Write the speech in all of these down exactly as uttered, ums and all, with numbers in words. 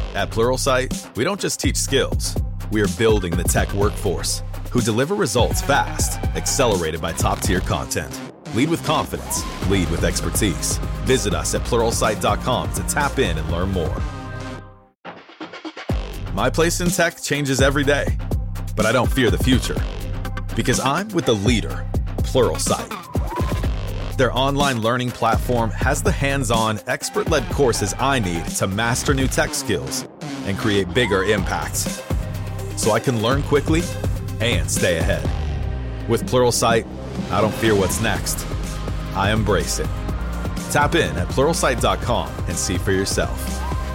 At Pluralsight, we don't just teach skills. We are building the tech workforce who deliver results fast, accelerated by top-tier content. Lead with confidence. Lead with expertise. Visit us at pluralsight dot com to tap in and learn more. My place in tech changes every day, but I don't fear the future because I'm with the leader, Pluralsight. Their online learning platform has the hands-on, expert-led courses I need to master new tech skills and create bigger impacts, so I can learn quickly and stay ahead. With Pluralsight, I don't fear what's next. I embrace it. Tap in at pluralsight dot com and see for yourself.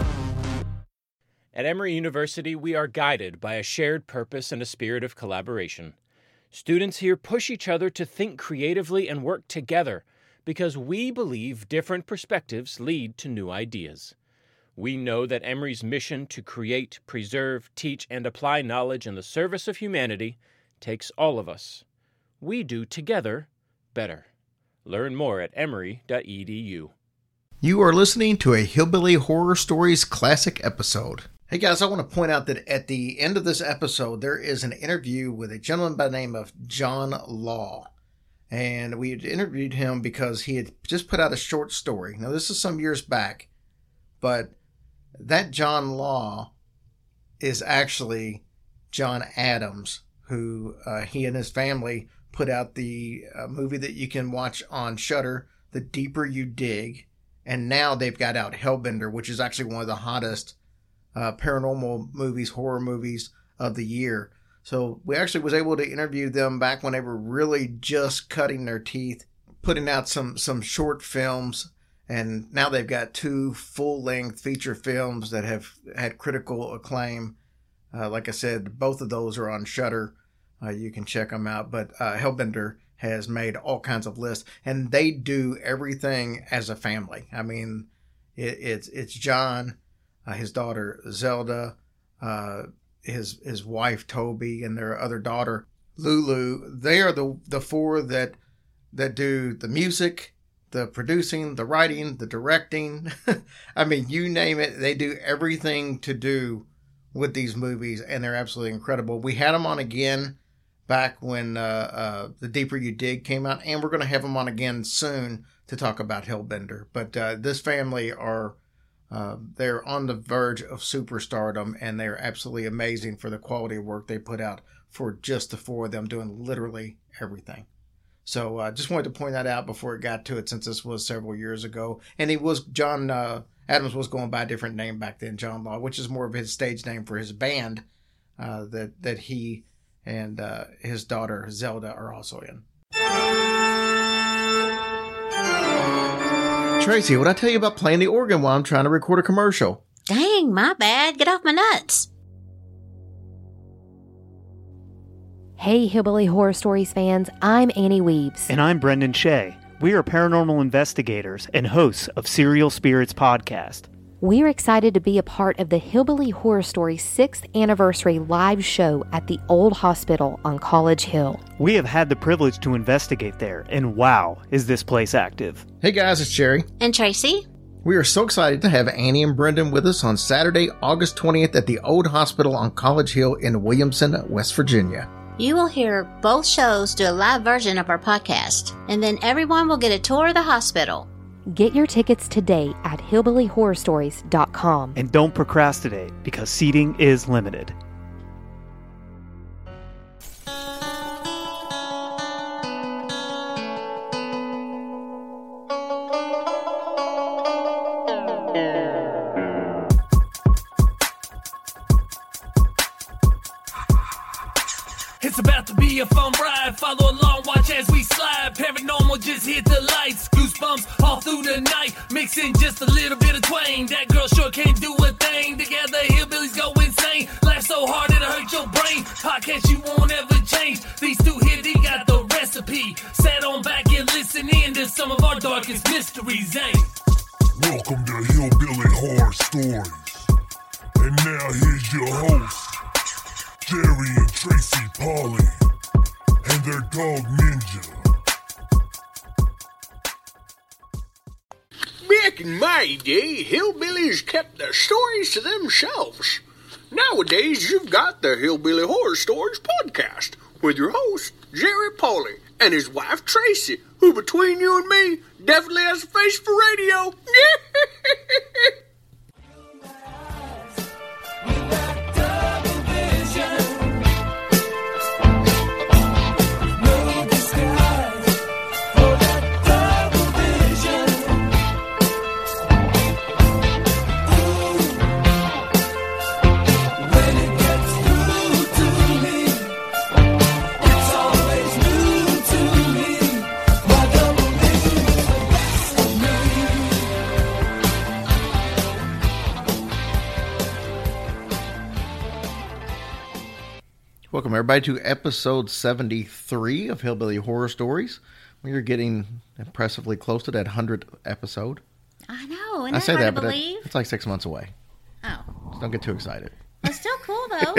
At Emory University, we are guided by a shared purpose and a spirit of collaboration. Students here push each other to think creatively and work together because we believe different perspectives lead to new ideas. We know that Emory's mission to create, preserve, teach, and apply knowledge in the service of humanity takes all of us. We do together better. Learn more at emory dot e d u. You are listening to a Hillbilly Horror Stories classic episode. Hey guys, I want to point out that at the end of this episode, there is an interview with a gentleman by the name of John Law. And we had interviewed him because he had just put out a short story. Now, this is some years back, but that John Law is actually John Adams, who uh, he and his family put out the uh, movie that you can watch on Shudder, The Deeper You Dig. And now they've got out Hellbender, which is actually one of the hottest uh, paranormal movies, horror movies of the year. So we actually was able to interview them back when they were really just cutting their teeth, putting out some, some short films. And now they've got two full-length feature films that have had critical acclaim. Uh, like I said, both of those are on Shudder. Uh, you can check them out. But uh, Hellbender has made all kinds of lists. And they do everything as a family. I mean, it, it's it's John, uh, his daughter Zelda, uh, his his wife Toby, and their other daughter Lulu. They are the the four that that do the music, the producing, the writing, the directing. I mean, you name it, they do everything to do with these movies, and they're absolutely incredible. We had them on again back when uh, uh, The Deeper You Dig came out, and we're going to have them on again soon to talk about Hellbender. But uh, this family are uh, they're on the verge of superstardom, and they're absolutely amazing for the quality of work they put out for just the four of them doing literally everything. So I uh, just wanted to point that out before it got to it, since this was several years ago. And he was, John uh, Adams was going by a different name back then, John Law, which is more of his stage name for his band uh, that, that he and uh, his daughter Zelda are also in. Tracy, what'd I tell you about playing the organ while I'm trying to record a commercial? Dang, my bad. Get off my nuts. Hey, Hillbilly Horror Stories fans, I'm Annie Weaves. And I'm Brendan Shea. We are paranormal investigators and hosts of Serial Spirits Podcast. We're excited to be a part of the Hillbilly Horror Stories sixth Anniversary live show at the Old Hospital on College Hill. We have had the privilege to investigate there, and wow, is this place active. Hey guys, it's Jerry. And Tracy. We are so excited to have Annie and Brendan with us on Saturday, August twentieth at the Old Hospital on College Hill in Williamson, West Virginia. You will hear both shows do a live version of our podcast, and then everyone will get a tour of the hospital. Get your tickets today at hillbilly horror stories dot com. And don't procrastinate, because seating is limited. It's about to be a fun ride. Follow along, watch as we slide. Paranormal just hit the lights. Goosebumps all through the night. Mixing just a little bit of twain. That girl sure can't do a thing. Together, hillbillies go insane. Laugh so hard it'll hurt your brain. Podcast you won't ever change. These two here, they got the recipe. Sat on back and listen in to some of our darkest mysteries, eh? Welcome to Hillbilly Horror Stories. And now here's your hosts, Jerry and Tracy Polly, and their dog Ninja. Back in my my day, hillbillies kept their stories to themselves. Nowadays, you've got the Hillbilly Horror Stories podcast with your host, Jerry Pauly, and his wife, Tracy, who, between you and me, definitely has a face for radio. Welcome, everybody, to episode seventy-three of Hillbilly Horror Stories. We are getting impressively close to that hundredth episode. I know. Isn't I that say hard that, to but believe? it, it's like six months away. Oh. So don't get too excited. It's still cool, though.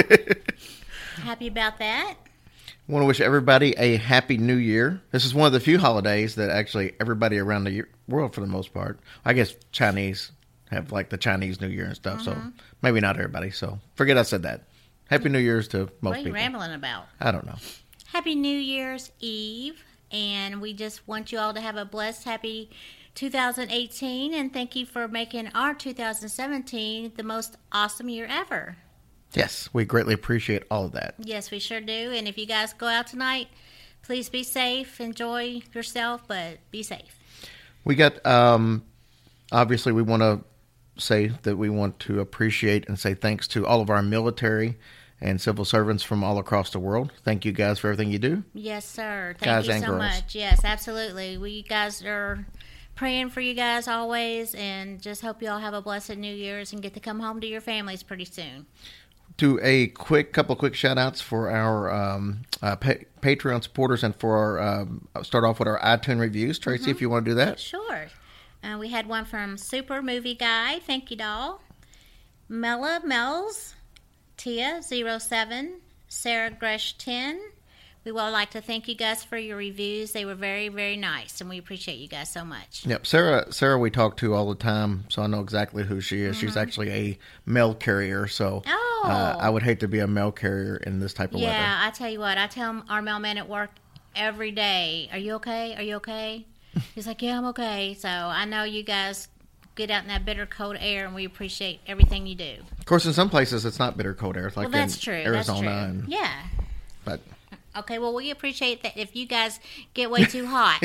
Happy about that. I want to wish everybody a happy new year. This is one of the few holidays that actually everybody around the world, for the most part, I guess Chinese have like the Chinese New Year and stuff, mm-hmm. so maybe not everybody. So forget I said that. Happy New Year's to most people. What are you people. rambling about? I don't know. Happy New Year's Eve, and we just want you all to have a blessed, happy two thousand eighteen, and thank you for making our two thousand seventeen the most awesome year ever. Yes, we greatly appreciate all of that. Yes, we sure do, and if you guys go out tonight, please be safe, enjoy yourself, but be safe. We got, um, obviously we want to say that we want to appreciate and say thanks to all of our military and civil servants from all across the world. Thank you guys for everything you do. Yes, sir. Thank guys you and so girls. much. Yes, absolutely. We guys are praying for you guys always, and just hope you all have a blessed New Year's and get to come home to your families pretty soon. Do a quick couple of quick shout outs for our um, uh, pa- Patreon supporters and for our, um, start off with our iTunes reviews. Tracy, mm-hmm. if you want to do that. Sure. Uh, we had one from Super Movie Guy. Thank you, doll. Mella Mells, Tia zero seven, Sarah Gresh ten. We would like to thank you guys for your reviews. They were very, very nice, and we appreciate you guys so much. Yep, Sarah. Sarah, we talk to all the time, so I know exactly who she is. Mm-hmm. She's actually a mail carrier, so oh. uh, I would hate to be a mail carrier in this type of yeah, weather. Yeah, I tell you what, I tell our mailman at work every day, "Are you okay? Are you okay?" He's like, "Yeah, I'm okay." So I know you guys get out in that bitter cold air, and we appreciate everything you do. Of course, in some places it's not bitter cold air, like well, that's in true. Arizona. That's true. And, yeah. But okay, well, we appreciate that if you guys get way too hot.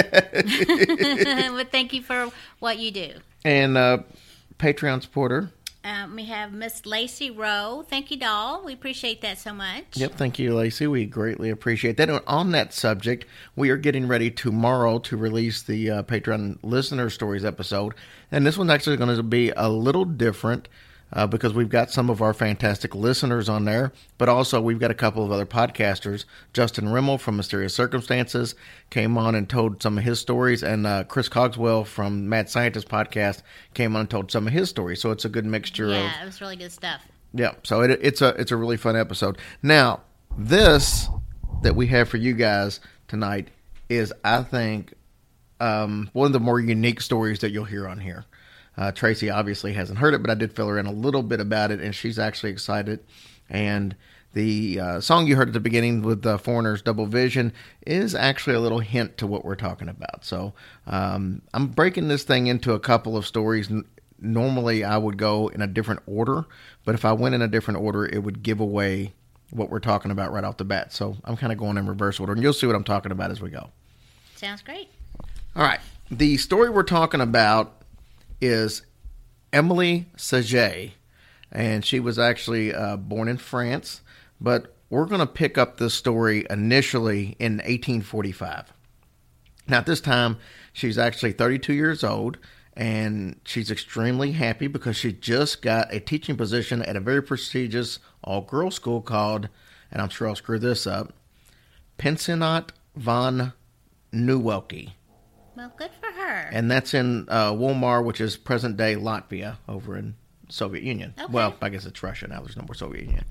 But thank you for what you do. And uh, Patreon supporter. Um, we have Miss Lacey Rowe. Thank you, doll. We appreciate that so much. Yep, thank you, Lacey. We greatly appreciate that. And on that subject, we are getting ready tomorrow to release the uh, Patreon Listener Stories episode. And this one's actually going to be a little different uh, because we've got some of our fantastic listeners on there, but also we've got a couple of other podcasters. Justin Rimmel from Mysterious Circumstances came on and told some of his stories, and uh, Chris Cogswell from Mad Scientist Podcast came on and told some of his stories. So it's a good mixture yeah, of... Yeah, it was really good stuff. Yeah, so it, it's a it's a really fun episode. Now, this that we have for you guys tonight is, I think, um, one of the more unique stories that you'll hear on here. Uh, Tracy obviously hasn't heard it, but I did fill her in a little bit about it, and she's actually excited. And the uh, song you heard at the beginning with the Foreigners' Double Vision is actually a little hint to what we're talking about. So um, I'm breaking this thing into a couple of stories. Normally I would go in a different order, but if I went in a different order, it would give away what we're talking about right off the bat. So I'm kind of going in reverse order, and you'll see what I'm talking about as we go. Sounds great. All right. The story we're talking about is Emily Saget, and she was actually uh, born in France, but we're going to pick up this story initially in eighteen forty-five. Now, at this time, she's actually thirty-two years old, and she's extremely happy because she just got a teaching position at a very prestigious all-girls school called, and I'm sure I'll screw this up, Pensionnat van Nieuwelke. Well, good for her. And that's in uh, Wolmar, which is present-day Latvia, over in Soviet Union. Okay. Well, I guess it's Russia now. There's no more Soviet Union.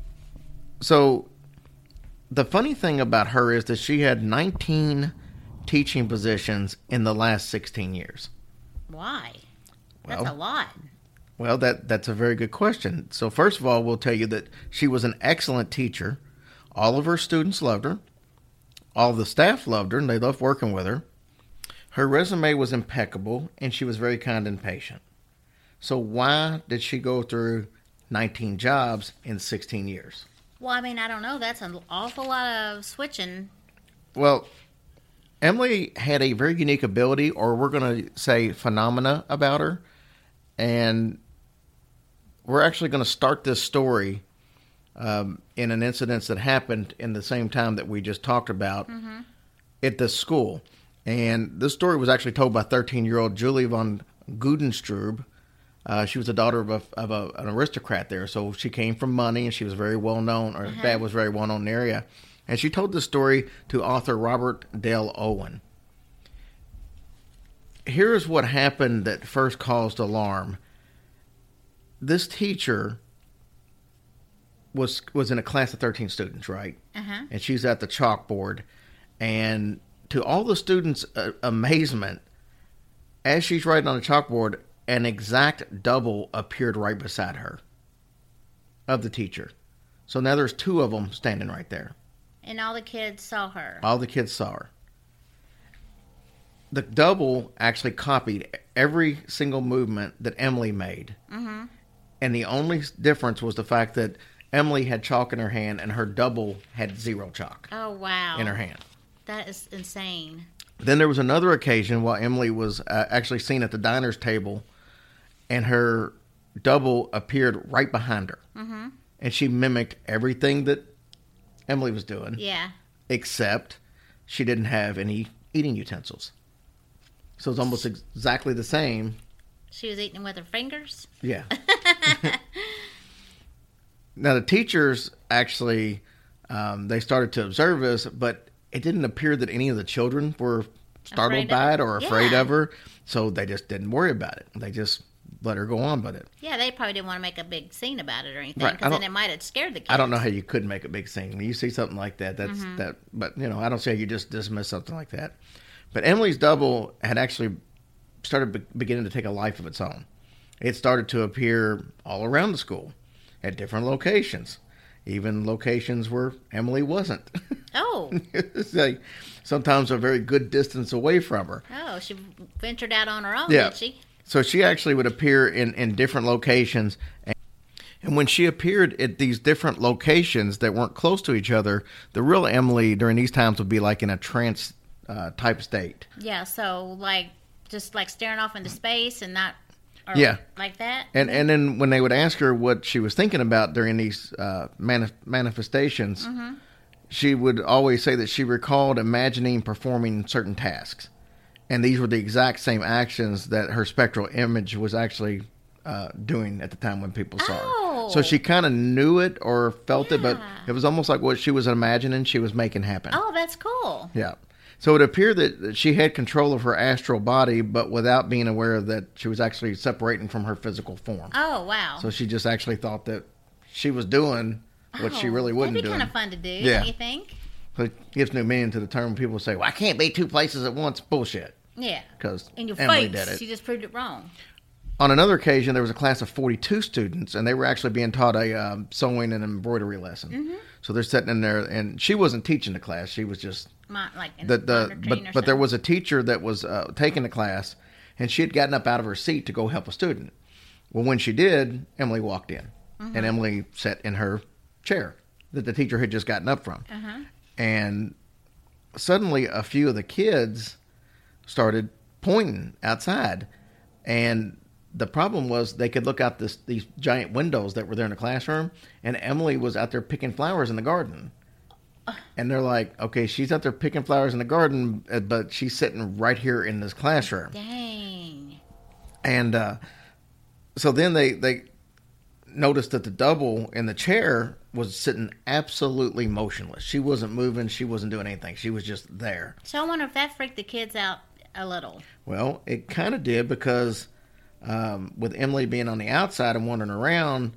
So the funny thing about her is that she had nineteen teaching positions in the last sixteen years. Why? That's Well, a lot. Well, that that's a very good question. So first of all, we'll tell you that she was an excellent teacher. All of her students loved her. All of the staff loved her, and they loved working with her. Her resume was impeccable, and she was very kind and patient. So why did she go through nineteen jobs in sixteen years? Well, I mean, I don't know. That's an awful lot of switching. Well, Emily had a very unique ability, or we're going to say phenomena about her. And we're actually going to start this story um, in an incident that happened in the same time that we just talked about mm-hmm. at this school. And this story was actually told by thirteen-year-old Julie von Gudenstrub. Uh, she was the daughter of, a, of a, an aristocrat there. So she came from money, and she was very well known, or her uh-huh. dad was very well known in the area. And she told this story to author Robert Dale Owen. Here's what happened that first caused alarm. This teacher was was in a class of thirteen students, right? Uh-huh. And she's at the chalkboard. And to all the students' uh, amazement, as she's writing on the chalkboard, an exact double appeared right beside her of the teacher. So now there's two of them standing right there. And all the kids saw her. All the kids saw her. The double actually copied every single movement that Emily made. Mm-hmm. And the only difference was the fact that Emily had chalk in her hand and her double had zero chalk. Oh, wow. In her hand. That is insane. Then there was another occasion while Emily was uh, actually seen at the diner's table, and her double appeared right behind her. Mm-hmm. And she mimicked everything that Emily was doing. Yeah. Except she didn't have any eating utensils. So it's almost ex- exactly the same. She was eating with her fingers? Yeah. Now, the teachers actually, um, they started to observe this, but it didn't appear that any of the children were startled afraid by of it or afraid yeah. of her. So they just didn't worry about it. They just let her go on with it. Yeah, they probably didn't want to make a big scene about it or anything, Right. because then it might have scared the kids. I don't know how you could make a big scene. When you see something like that, that's Mm-hmm. that. But, you know, I don't see how you just dismiss something like that. But Emily's double had actually started be- beginning to take a life of its own. It started to appear all around the school at different locations, even locations where Emily wasn't. Oh. It's like sometimes a very good distance away from her. Oh, she ventured out on her own, Yeah. did she? So she actually would appear in, in different locations. And, and when she appeared at these different locations that weren't close to each other, the real Emily during these times would be like in a trance uh, type state. Yeah, so like just like staring off into space and not... Or Yeah. like that? And and then when they would ask her what she was thinking about during these uh, manif- manifestations, mm-hmm. she would always say that she recalled imagining performing certain tasks. And these were the exact same actions that her spectral image was actually uh, doing at the time when people saw Oh. her. So she kind of knew it or felt it, but Yeah. it was almost like what she was imagining she was making happen. Oh, that's cool. Yeah. So it appeared that she had control of her astral body, but without being aware that she was actually separating from her physical form. Oh, wow. So she just actually thought that she was doing what she Oh, really wouldn't do. That'd be kind of fun to do, Yeah. don't you think? So it gives new meaning to the term when people say, well, I can't be two places at once. Bullshit. Yeah. Because In your Emily face. did it. You just proved it wrong. On another occasion, there was a class of forty-two students, and they were actually being taught a um, sewing and embroidery lesson. Mm-hmm. So they're sitting in there, and she wasn't teaching the class. She was just... My, like in the, the monitoring but or but there something. was a teacher that was uh, taking the class, and she had gotten up out of her seat to go help a student. Well, when she did, Emily walked in, Mm-hmm. and Emily sat in her chair that the teacher had just gotten up from. Uh-huh. And suddenly, a few of the kids started pointing outside, and the problem was they could look out this these giant windows that were there in the classroom, and Emily was out there picking flowers in the garden. And they're like, okay, she's out there picking flowers in the garden, but she's sitting right here in this classroom. Dang. And uh, so then they, they noticed that the double in the chair was sitting absolutely motionless. She wasn't moving. She wasn't doing anything. She was just there. So I wonder if that freaked the kids out a little. Well, it kind of did because um, with Emily being on the outside and wandering around,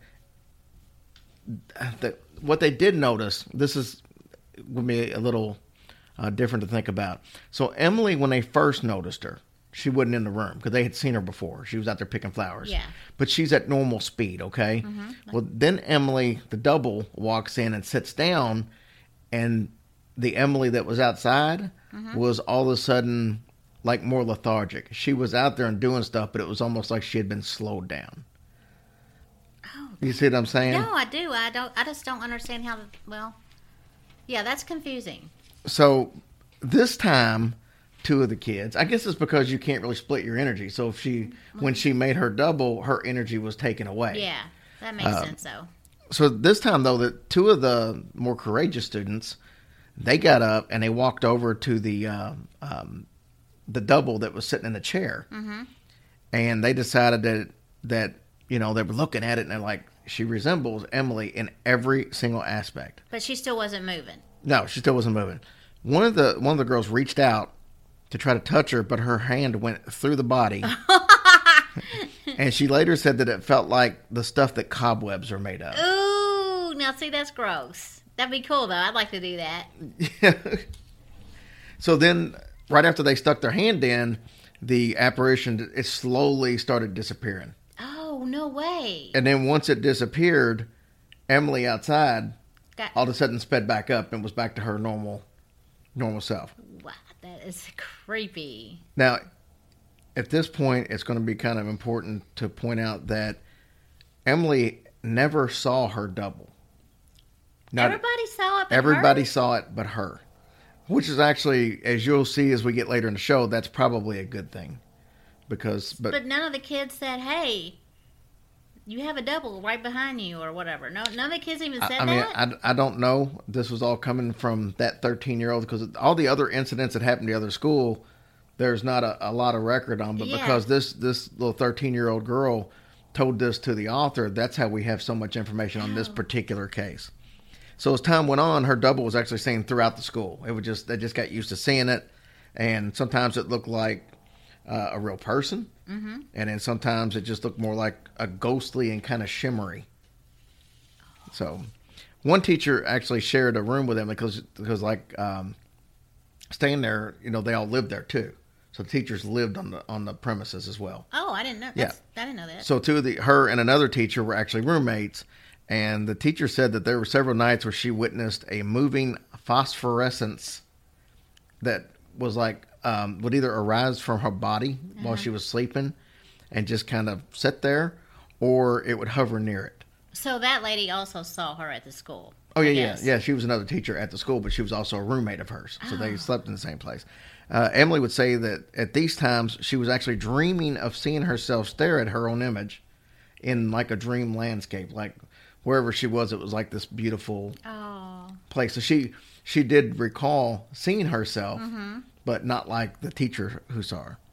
the, what they did notice, this is... would be a little uh, different to think about. So Emily, when they first noticed her, she wasn't in the room because they had seen her before. She was out there picking flowers. Yeah. But she's at normal speed, okay? Mm-hmm. Well, then Emily, the double, walks in and sits down, and the Emily that was outside mm-hmm. was all of a sudden like more lethargic. She was out there and doing stuff, but it was almost like she had been slowed down. Oh. You see what I'm saying? No, I do. I don't. I just don't understand how. Well, yeah, that's confusing. So this time, two of the kids, I guess it's because you can't really split your energy. So if she, when she made her double, her energy was taken away. Yeah, that makes uh, sense though. So this time though, the two of the more courageous students, they got up and they walked over to the uh, um, the double that was sitting in the chair, mm-hmm. and they decided that that you know they were looking at it and they're like, she resembles Emily in every single aspect. But she still wasn't moving. No, she still wasn't moving. One of the one of the girls reached out to try to touch her, but her hand went through the body. And she later said that it felt like the stuff that cobwebs are made of. Ooh, now see, that's gross. That'd be cool, though. I'd like to do that. Yeah. So then, right after they stuck their hand in, the apparition, it slowly started disappearing. Oh, no way. And then once it disappeared, Emily outside Got- all of a sudden sped back up and was back to her normal normal self. Wow, that is creepy. Now, at this point, it's going to be kind of important to point out that Emily never saw her double. Not, everybody saw it but Everybody her? saw it but her. Which is actually, as you'll see as we get later in the show, that's probably a good thing. Because, but, but none of the kids said, hey, you have a double right behind you or whatever. No, none of the kids even said I, I mean, that? I, I don't know. This was all coming from that thirteen-year-old because all the other incidents that happened to the other school, there's not a, a lot of record on. But yeah. because this, this little thirteen-year-old girl told this to the author, that's how we have so much information on this particular case. So as time went on, her double was actually seen throughout the school. It would just they just got used to seeing it, and sometimes it looked like uh, a real person, mm-hmm. and then sometimes it just looked more like a ghostly and kind of shimmery. So, one teacher actually shared a room with them because because like um, staying there, you know, they all lived there too. So the teachers lived on the on the premises as well. Oh, I didn't know. Yeah, That's, I didn't know that. So two of the her and another teacher were actually roommates. And the teacher said that there were several nights where she witnessed a moving phosphorescence that was like, um, would either arise from her body uh-huh. while she was sleeping and just kind of sit there, or it would hover near it. So that lady also saw her at the school. Oh, yeah, I yeah. guess. Yeah, she was another teacher at the school, but she was also a roommate of hers. So Oh. they slept in the same place. Uh, Emily would say that at these times, she was actually dreaming of seeing herself stare at her own image in like a dream landscape, like wherever she was, it was like this beautiful oh. place. So she she did recall seeing herself, Mm-hmm. but not like the teacher who saw her.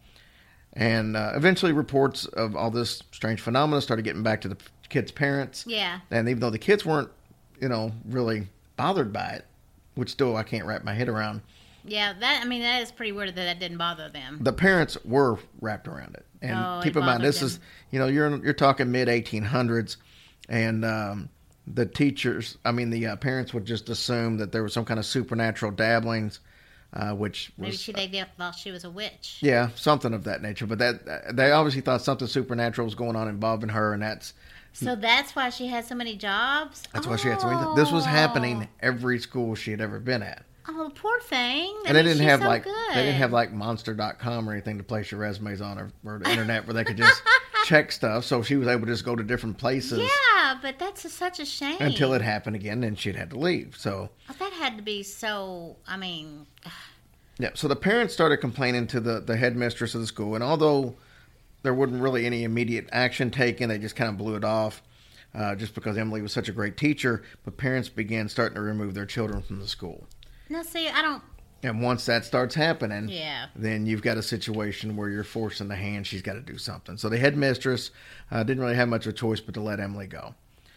And uh, eventually reports of all this strange phenomena started getting back to the kids' parents. Yeah. And even though the kids weren't, you know, really bothered by it, which still I can't wrap my head around. Yeah, that I mean, that is pretty weird that that didn't bother them. The parents were wrapped around it. And Oh, keep it in mind, bothered this them. is, you know, you're you're talking mid eighteen hundreds. And um, the teachers, I mean, the uh, parents would just assume that there was some kind of supernatural dabblings, uh, which was... Maybe she, they thought she was a witch. Yeah, something of that nature. But that they obviously thought something supernatural was going on involving her, and that's... So that's why she had so many jobs? That's why she had so many... This was happening every school she had ever been at. Oh, poor thing. That And they means didn't she's have so like good. they didn't have like monster dot com or anything to place your resumes on, or, or the internet where they could just check stuff. So she was able to just go to different places. Yeah, but that's a, such a shame. Until it happened again, and she'd had to leave. So Oh, that had to be so, I mean... yeah, so the parents started complaining to the, the headmistress of the school, and although there wasn't really any immediate action taken, they just kind of blew it off, uh, just because Emily was such a great teacher. But parents began starting to remove their children from the school. No, see, I don't... And once that starts happening, Yeah. then you've got a situation where you're forcing the hand. She's got to do something. So the headmistress uh, didn't really have much of a choice but to let Emily go.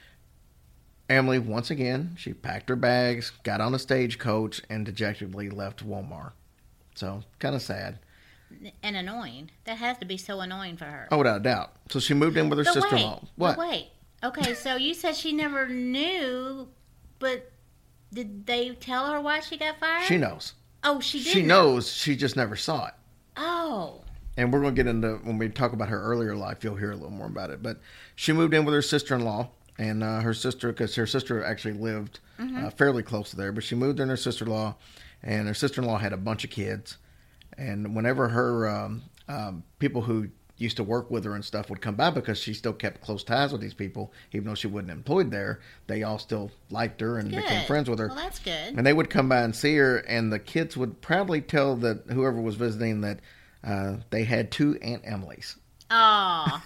Emily, once again, she packed her bags, got on a stagecoach, and dejectedly left Walmart. So, kind of sad. And annoying. That has to be so annoying for her. Oh, without a doubt. So she moved in with her But sister-in-law. wait, What? but wait. Okay, so you said she never knew, but did they tell her why she got fired? She knows. Oh, she did She know. knows. She just never saw it. Oh. and we're going to get into, when we talk about her earlier life, you'll hear a little more about it. But she moved in with her sister-in-law, and uh, her sister, because her sister actually lived mm-hmm. uh, fairly close to there, but she moved in her sister-in-law, and her sister-in-law had a bunch of kids. And whenever her um, um, people who used to work with her and stuff would come by, because she still kept close ties with these people, even though she wasn't employed there, they all still liked her and good. became friends with her. Well, that's good. And they would come by and see her, and the kids would proudly tell that whoever was visiting that uh, they had two Aunt Emilys. Oh.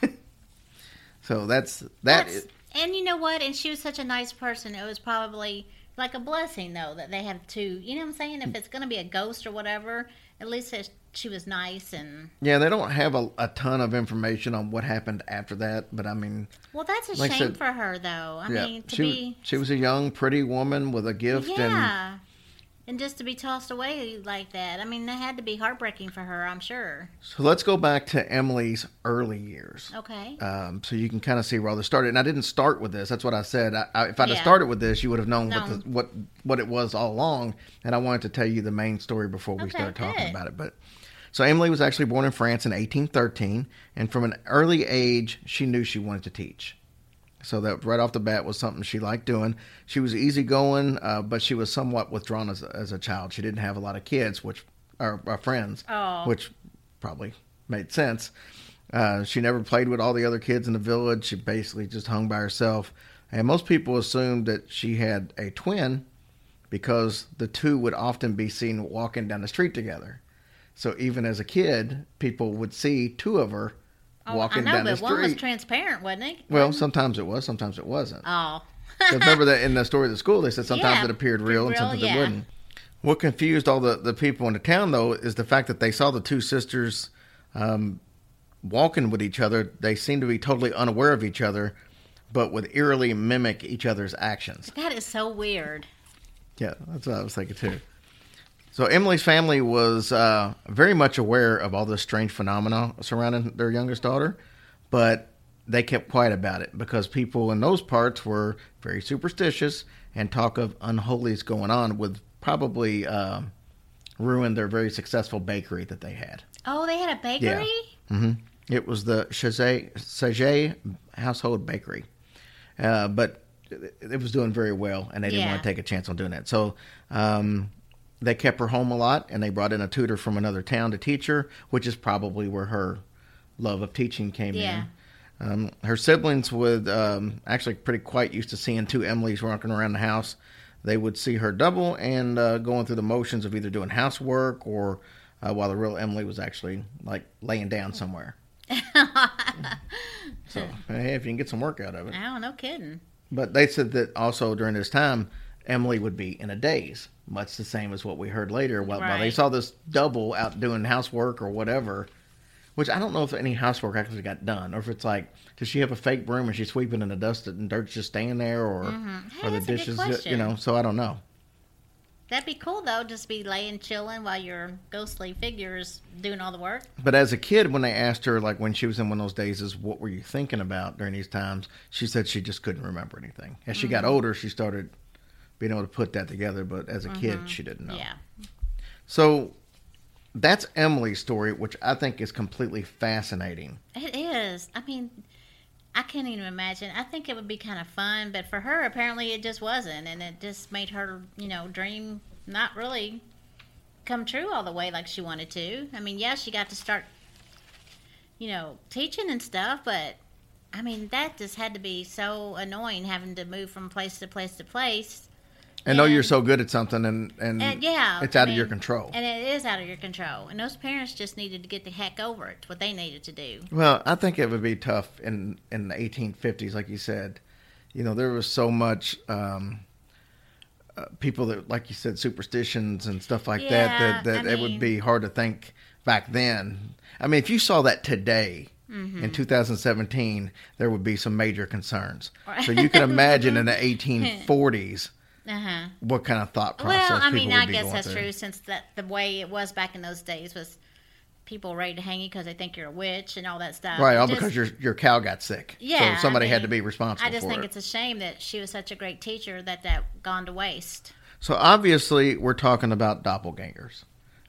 So that's that. That's, is, and you know what? And she was such a nice person. It was probably like a blessing, though, that they have two. You know what I'm saying? If it's going to be a ghost or whatever, at least it, she was nice. And yeah, they don't have a, a ton of information on what happened after that, but I mean, well, that's a like shame said, for her, though. I yeah, mean, to she be was, she was a young, pretty woman with a gift, yeah. and and just to be tossed away like that. I mean, that had to be heartbreaking for her, I'm sure. So let's go back to Emily's early years. Okay. Um, so you can kind of see where all this started. And I didn't start with this. That's what I said. I, I, if I'd Yeah. have started with this, you would have known No. what, the, what what it was all along. And I wanted to tell you the main story before we Okay, started talking good. about it. But so Emily was actually born in France in eighteen thirteen. And from an early age, she knew she wanted to teach. So that right off the bat was something she liked doing. She was easygoing, uh, but she was somewhat withdrawn as, as a child. She didn't have a lot of kids, which are, are friends, Oh. which probably made sense. Uh, she never played with all the other kids in the village. She basically just hung by herself. And most people assumed that she had a twin because the two would often be seen walking down the street together. So even as a kid, people would see two of her Oh, walking I know, down the but street. one was transparent, wasn't it? Well, sometimes it was, sometimes it wasn't. Oh. Because remember that in the story of the school, they said sometimes Yeah, it appeared real and real, sometimes yeah. it wouldn't. What confused all the, the people in the town, though, is the fact that they saw the two sisters um, walking with each other. They seemed to be totally unaware of each other, but would eerily mimic each other's actions. That is so weird. Yeah, that's what I was thinking, too. So Emily's family was uh, very much aware of all this strange phenomena surrounding their youngest daughter, but they kept quiet about it because people in those parts were very superstitious and talk of unholies going on would probably uh, ruin their very successful bakery that they had. Oh, they had a bakery? Yeah. Mm-hmm. It was the Saget Household Bakery. Uh, but it was doing very well, and they didn't Yeah. want to take a chance on doing that. So um, they kept her home a lot, and they brought in a tutor from another town to teach her, which is probably where her love of teaching came Yeah. in. Um, her siblings would um, actually pretty quite used to seeing two Emilys walking around the house. They would see her double and uh, going through the motions of either doing housework or uh, while the real Emily was actually like laying down somewhere. So, hey, if you can get some work out of it. Oh, no kidding. But they said that also during this time, Emily would be in a daze, much the same as what we heard later. While, while they Right. saw this double out doing housework or whatever, which I don't know if any housework actually got done, or if it's like, does she have a fake broom and she's sweeping and the dust and dirt's just staying there, or Mhm. Hey, or the that's a good dishes, question. you know? So I don't know. That'd be cool, though, just be laying chilling while your ghostly figure's doing all the work. But as a kid, when they asked her, like when she was in one of those days, is what were you thinking about during these times? She said she just couldn't remember anything. As she got Mhm. older, she started being able to put that together. But as a kid, Mhm. she didn't know. Yeah. So that's Emily's story, which I think is completely fascinating. It is. I mean, I can't even imagine. I think it would be kind of fun, but for her, apparently it just wasn't. And it just made her, you know, dream not really come true all the way like she wanted to. I mean, yeah, she got to start, you know, teaching and stuff, but I mean, that just had to be so annoying having to move from place to place to place. And know you're so good at something, and, and, And yeah, it's I out of mean, your control. And it is out of your control. And those parents just needed to get the heck over it, what they needed to do. Well, I think it would be tough in, in the eighteen fifties, like you said. You know, there was so much um, uh, people that, like you said, superstitions and stuff like that, Yeah, that, that I it would mean- be hard to think back then. I mean, if you saw that today, Mhm. in two thousand seventeen, there would be some major concerns. So you can imagine in the eighteen forties Uh-huh. what kind of thought process Well, I people mean, would I be guess going that's through. true, since that the way it was back in those days was people ready to hang you because they think you're a witch and all that stuff. Right, all Just- because your your cow got sick. Yeah, So somebody I had to mean, be responsible I just for think it. it's a shame that she was such a great teacher that that gone to waste. So obviously, we're talking about doppelgangers.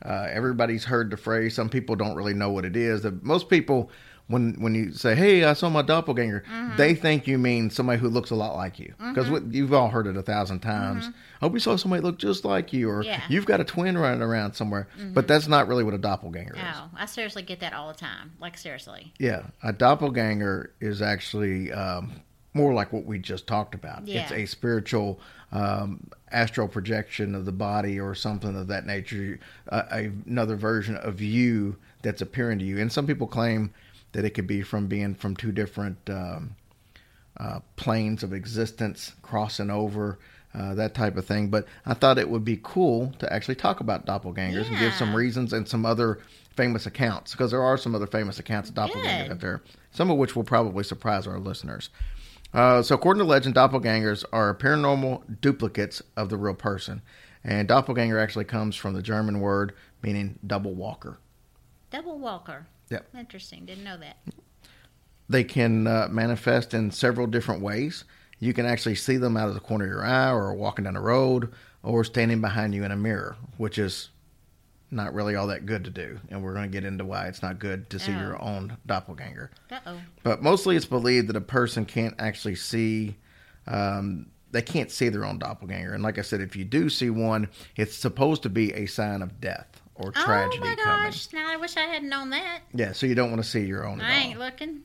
Uh, everybody's heard the phrase. Some people don't really know what it is. The, most people, when when you say, hey, I saw my doppelganger, mm-hmm. they think you mean somebody who looks a lot like you. Because mm-hmm. you've all heard it a thousand times. Mm-hmm. Oh, we saw somebody look just like you. Or yeah. you've got a twin running around somewhere. Mm-hmm. But that's not really what a doppelganger is. Oh, I seriously get that all the time. Like, seriously. Yeah. A doppelganger is actually um, more like what we just talked about. Yeah. It's a spiritual um, astral projection of the body or something of that nature. Uh, a, another version of you that's appearing to you. And some people claim that it could be from being from two different um, uh, planes of existence, crossing over, uh, that type of thing. But I thought it would be cool to actually talk about doppelgangers yeah. and give some reasons and some other famous accounts, because there are some other famous accounts of doppelgangers Good. out there, some of which will probably surprise our listeners. Uh, so according to legend, doppelgangers are paranormal duplicates of the real person. And doppelganger actually comes from the German word meaning double walker. Double walker. Yep. Interesting. Didn't know that. They can uh, manifest in several different ways. You can actually see them out of the corner of your eye, or walking down the road, or standing behind you in a mirror, which is not really all that good to do. And we're going to get into why it's not good to see oh. your own doppelganger. Uh-oh. But mostly it's believed that a person can't actually see, um, they can't see their own doppelganger. And like I said, if you do see one, it's supposed to be a sign of death or tragedy coming. Oh my gosh, now I wish I had known that. Yeah, so you don't want to see your own. I ain't looking.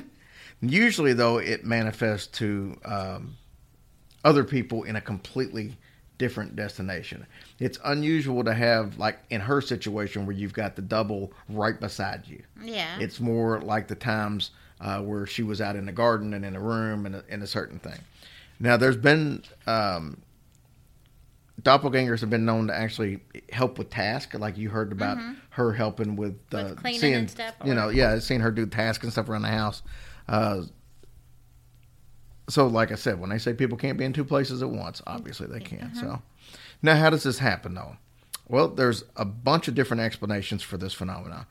Usually, though, it manifests to um, other people in a completely different destination. It's unusual to have, like in her situation, where you've got the double right beside you. Yeah. It's more like the times uh, where she was out in the garden and in a room and a, and a certain thing. Now, there's been... Um, doppelgangers have been known to actually help with tasks, like you heard about mm-hmm. her helping with, uh, with cleaning seeing, and stuff. Or... You know, yeah, seeing her do tasks and stuff around the house. Uh, so, like I said, when they say people can't be in two places at once, obviously they can. Mm-hmm. So, now how does this happen, though? Well, there's a bunch of different explanations for this phenomenon.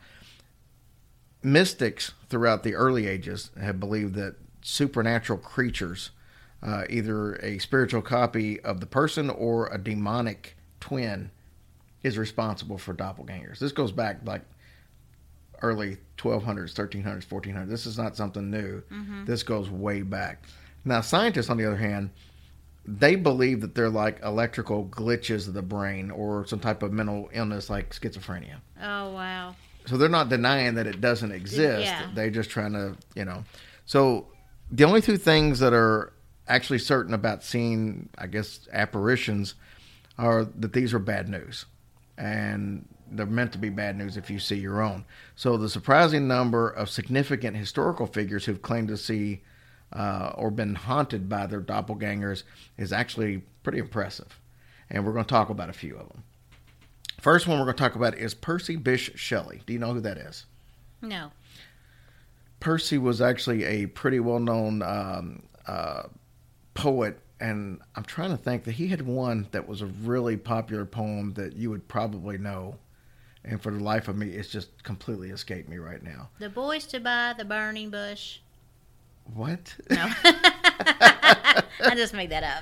Mystics throughout the early ages have believed that supernatural creatures, Uh, either a spiritual copy of the person or a demonic twin, is responsible for doppelgangers. This goes back like early twelve hundreds, thirteen hundreds, fourteen hundreds. This is not something new. Mm-hmm. This goes way back. Now, scientists, on the other hand, they believe that they're like electrical glitches of the brain or some type of mental illness like schizophrenia. Oh, wow. So they're not denying that it doesn't exist. Yeah. They're just trying to, you know. So the only two things that are actually certain about seeing, I guess, apparitions are that these are bad news. And they're meant to be bad news if you see your own. So the surprising number of significant historical figures who've claimed to see uh, or been haunted by their doppelgangers is actually pretty impressive. And we're going to talk about a few of them. First one we're going to talk about is Percy Bysshe Shelley. Do you know who that is? No. Percy was actually a pretty well-known um, uh, poet, and I'm trying to think that he had one that was a really popular poem that you would probably know, and for the life of me, it's just completely escaped me right now. The boys to buy the burning bush. What? No. I just made that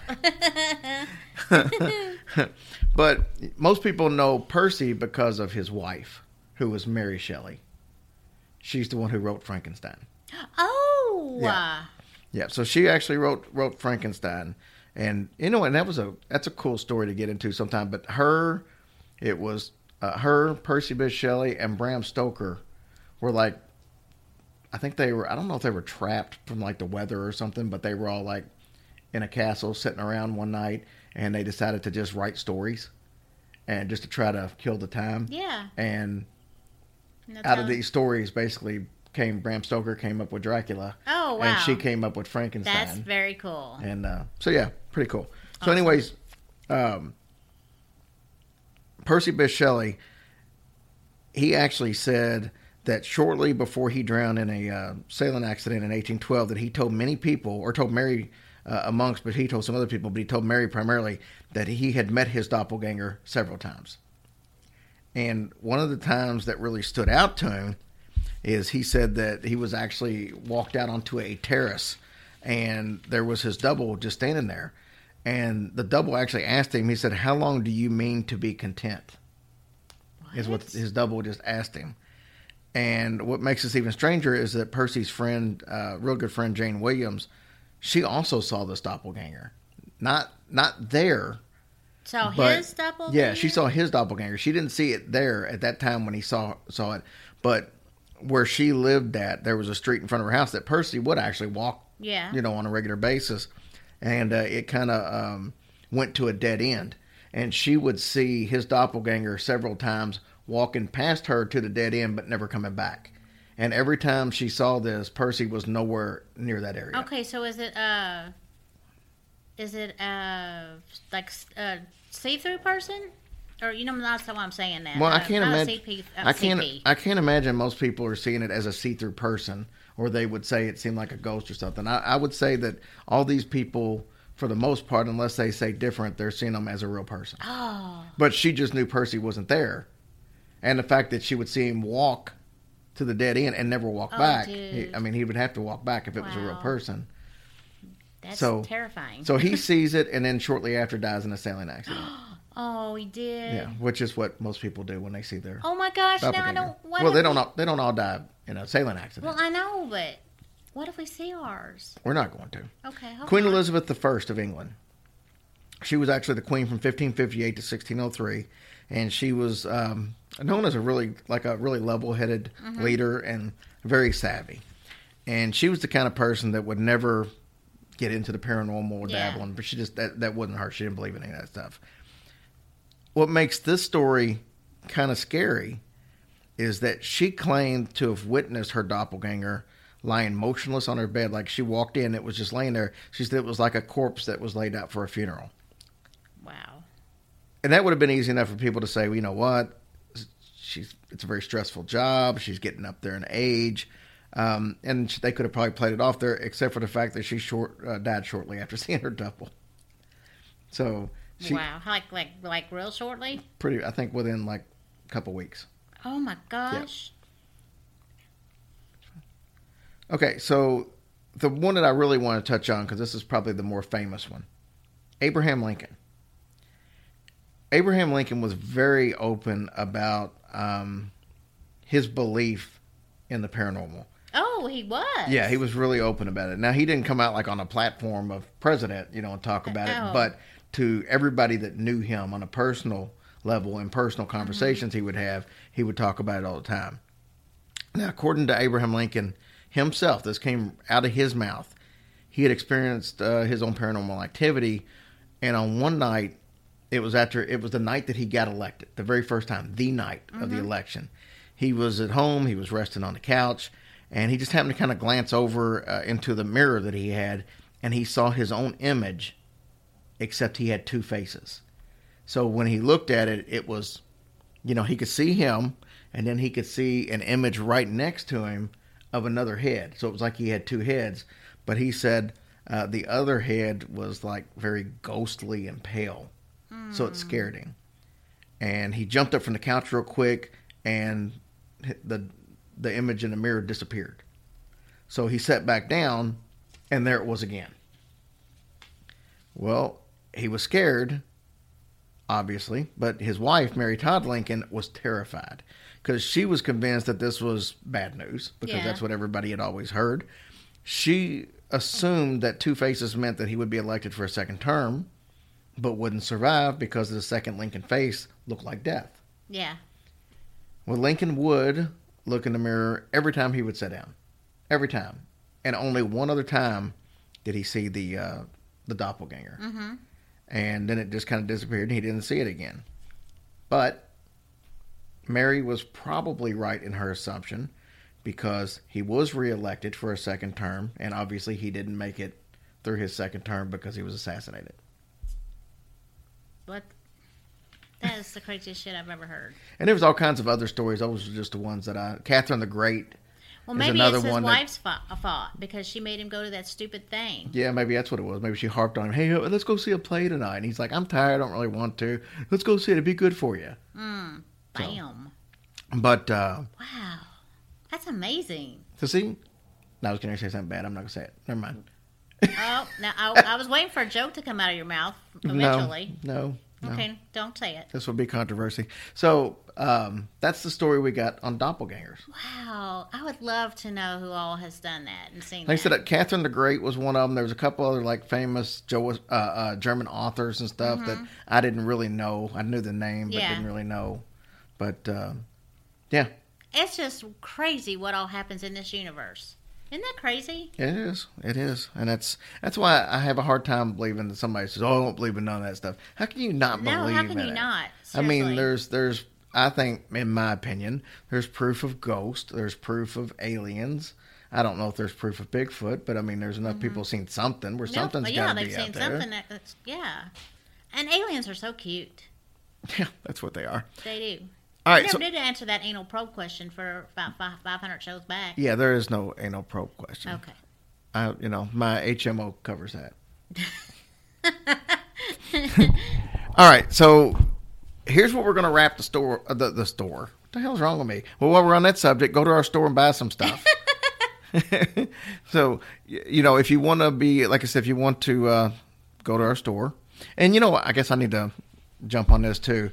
up. But most people know Percy because of his wife, who was Mary Shelley. She's the one who wrote Frankenstein. Oh! Yeah. Yeah, so she actually wrote wrote Frankenstein, and you know, and that was a that's a cool story to get into sometime. But her, it was uh, her, Percy Bysshe Shelley, and Bram Stoker were like, I think they were, I don't know if they were trapped from like the weather or something, but they were all like in a castle sitting around one night, and they decided to just write stories, and just to try to kill the time. Yeah. And out of these stories, basically. Came Bram Stoker came up with Dracula. Oh, wow. And she came up with Frankenstein. That's very cool. And uh, so, yeah, pretty cool. So, awesome. anyways, um, Percy Bysshe Shelley, he actually said that shortly before he drowned in a uh, sailing accident in eighteen twelve, that he told many people, or told Mary uh, amongst, but he told some other people, but he told Mary primarily, that he had met his doppelganger several times. And one of the times that really stood out to him is he said that he was actually walked out onto a terrace, and there was his double just standing there. And the double actually asked him, he said, "How long do you mean to be content?" is what his double just asked him. And what makes this even stranger is that Percy's friend, uh, real good friend Jane Williams, she also saw this doppelganger. Not not there. Saw but, his doppelganger? Yeah, she saw his doppelganger. She didn't see it there at that time when he saw saw it. But where she lived at, there was a street in front of her house that Percy would actually walk, yeah. you know, on a regular basis. And uh, it kind of um, went to a dead end. And she would see his doppelganger several times walking past her to the dead end, but never coming back. And every time she saw this, Percy was nowhere near that area. Okay, so is it uh, is it uh, like a see-through person, or you know, that's how I'm saying that. Well, uh, I can't imagine. C P, uh, I can't. C P. I can't imagine most people are seeing it as a see-through person, or they would say it seemed like a ghost or something. I, I would say that all these people, for the most part, unless they say different, they're seeing them as a real person. Oh. But she just knew Percy wasn't there. And the fact that she would see him walk to the dead end and never walk oh, back. Dude. He, I mean, he would have to walk back if it wow. was a real person. That's so, terrifying. So he sees it and then shortly after dies in a sailing accident. Oh, he did? Yeah, which is what most people do when they see their Oh my gosh, now I don't... What well, they we... don't, all, they don't all die in a sailing accident. Well, I know, but what if we see ours? We're not going to. Okay, Queen on. Elizabeth the First of England. She was actually the queen from fifteen fifty-eight to sixteen oh three, and she was um, known as a really like a really level-headed mm-hmm. leader and very savvy. And she was the kind of person that would never get into the paranormal or yeah. dabbling, but she just that that wasn't her. She didn't believe in any of that stuff. What makes this story kind of scary is that she claimed to have witnessed her doppelganger lying motionless on her bed. Like she walked in, it was just laying there. She said it was like a corpse that was laid out for a funeral. Wow. And that would have been easy enough for people to say, well, you know what? She's it's a very stressful job. She's getting up there in age. Um, and they could have probably played it off there, except for the fact that she short uh, died shortly after seeing her double. So she, wow, like like like real shortly? Pretty, I think within like a couple weeks. Oh my gosh. Yeah. Okay, so the one that I really want to touch on, because this is probably the more famous one, Abraham Lincoln. Abraham Lincoln was very open about um, his belief in the paranormal. Oh, he was? Yeah, he was really open about it. Now, he didn't come out like on a platform of president, you know, and talk about oh. it, but to everybody that knew him on a personal level and personal conversations mm-hmm. he would have, he would talk about it all the time. Now, according to Abraham Lincoln himself, this came out of his mouth. He had experienced uh, his own paranormal activity, and on one night, it was after it was the night that he got elected, the very first time, the night mm-hmm. of the election. He was at home, he was resting on the couch, and he just happened to kind of glance over uh, into the mirror that he had, and he saw his own image, except he had two faces. So when he looked at it, it was, you know, he could see him, and then he could see an image right next to him of another head. So it was like he had two heads, but he said uh, the other head was like very ghostly and pale. Mm. So it scared him. And he jumped up from the couch real quick, and the the image in the mirror disappeared. So he sat back down, and there it was again. Well, he was scared, obviously, but his wife, Mary Todd Lincoln, was terrified because she was convinced that this was bad news because yeah. that's what everybody had always heard. She assumed that two faces meant that he would be elected for a second term, but wouldn't survive because the second Lincoln face looked like death. Yeah. Well, Lincoln would look in the mirror every time he would sit down. Every time. And only one other time did he see the uh, the doppelganger. Mm-hmm. And then it just kind of disappeared and he didn't see it again. But Mary was probably right in her assumption because he was reelected for a second term, and obviously he didn't make it through his second term because he was assassinated. What? That is the craziest shit I've ever heard. And there was all kinds of other stories. Those were just the ones that I... Catherine the Great. Well, maybe it's his wife's that, fault because she made him go to that stupid thing. Yeah, maybe that's what it was. Maybe she harped on him. Hey, let's go see a play tonight. And he's like, I'm tired. I don't really want to. Let's go see it. It'd be good for you. Mm, bam. So, but... Uh, wow. That's amazing. To see... No, I was going to say something bad. I'm not going to say it. Never mind. Oh, now I, I was waiting for a joke to come out of your mouth eventually. No, no. Okay, No. don't say it. This would be controversy. So um, that's the story we got on doppelgangers. Wow, I would love to know who all has done that and seen Like I that. said, uh, Catherine the Great was one of them. There was a couple other like famous Joe, uh, uh, German authors and stuff that I didn't really know. I knew the name, but Yeah. didn't really know. But uh, yeah, It's just crazy what all happens in this universe. Isn't that crazy? it is. It is, and that's that's why I have a hard time believing that somebody says, "Oh, I don't believe in none of that stuff." How can you not No, believe how can in you it? not? I mean, Seriously. there's there's I think, in my opinion, there's proof of ghosts. There's proof of aliens. I don't know if there's proof of Bigfoot, but I mean, there's enough people seen something where No, something's but yeah, got to they've be seen out there. something that, that's yeah. And aliens are so cute. Yeah, that's what they are. They do. All right, We never so did answer that anal probe question for about five, 500 shows back. yeah, there is no anal probe question. Okay. I, you know, my H M O covers that. All right, so here's what we're going to wrap the store. Uh, the the store. What the hell's wrong with me? Well, while we're on that subject, go to our store and buy some stuff. So, y- you know, if you want to be, like I said, if you want to uh, go to our store, and you know, I guess I need to jump on this too.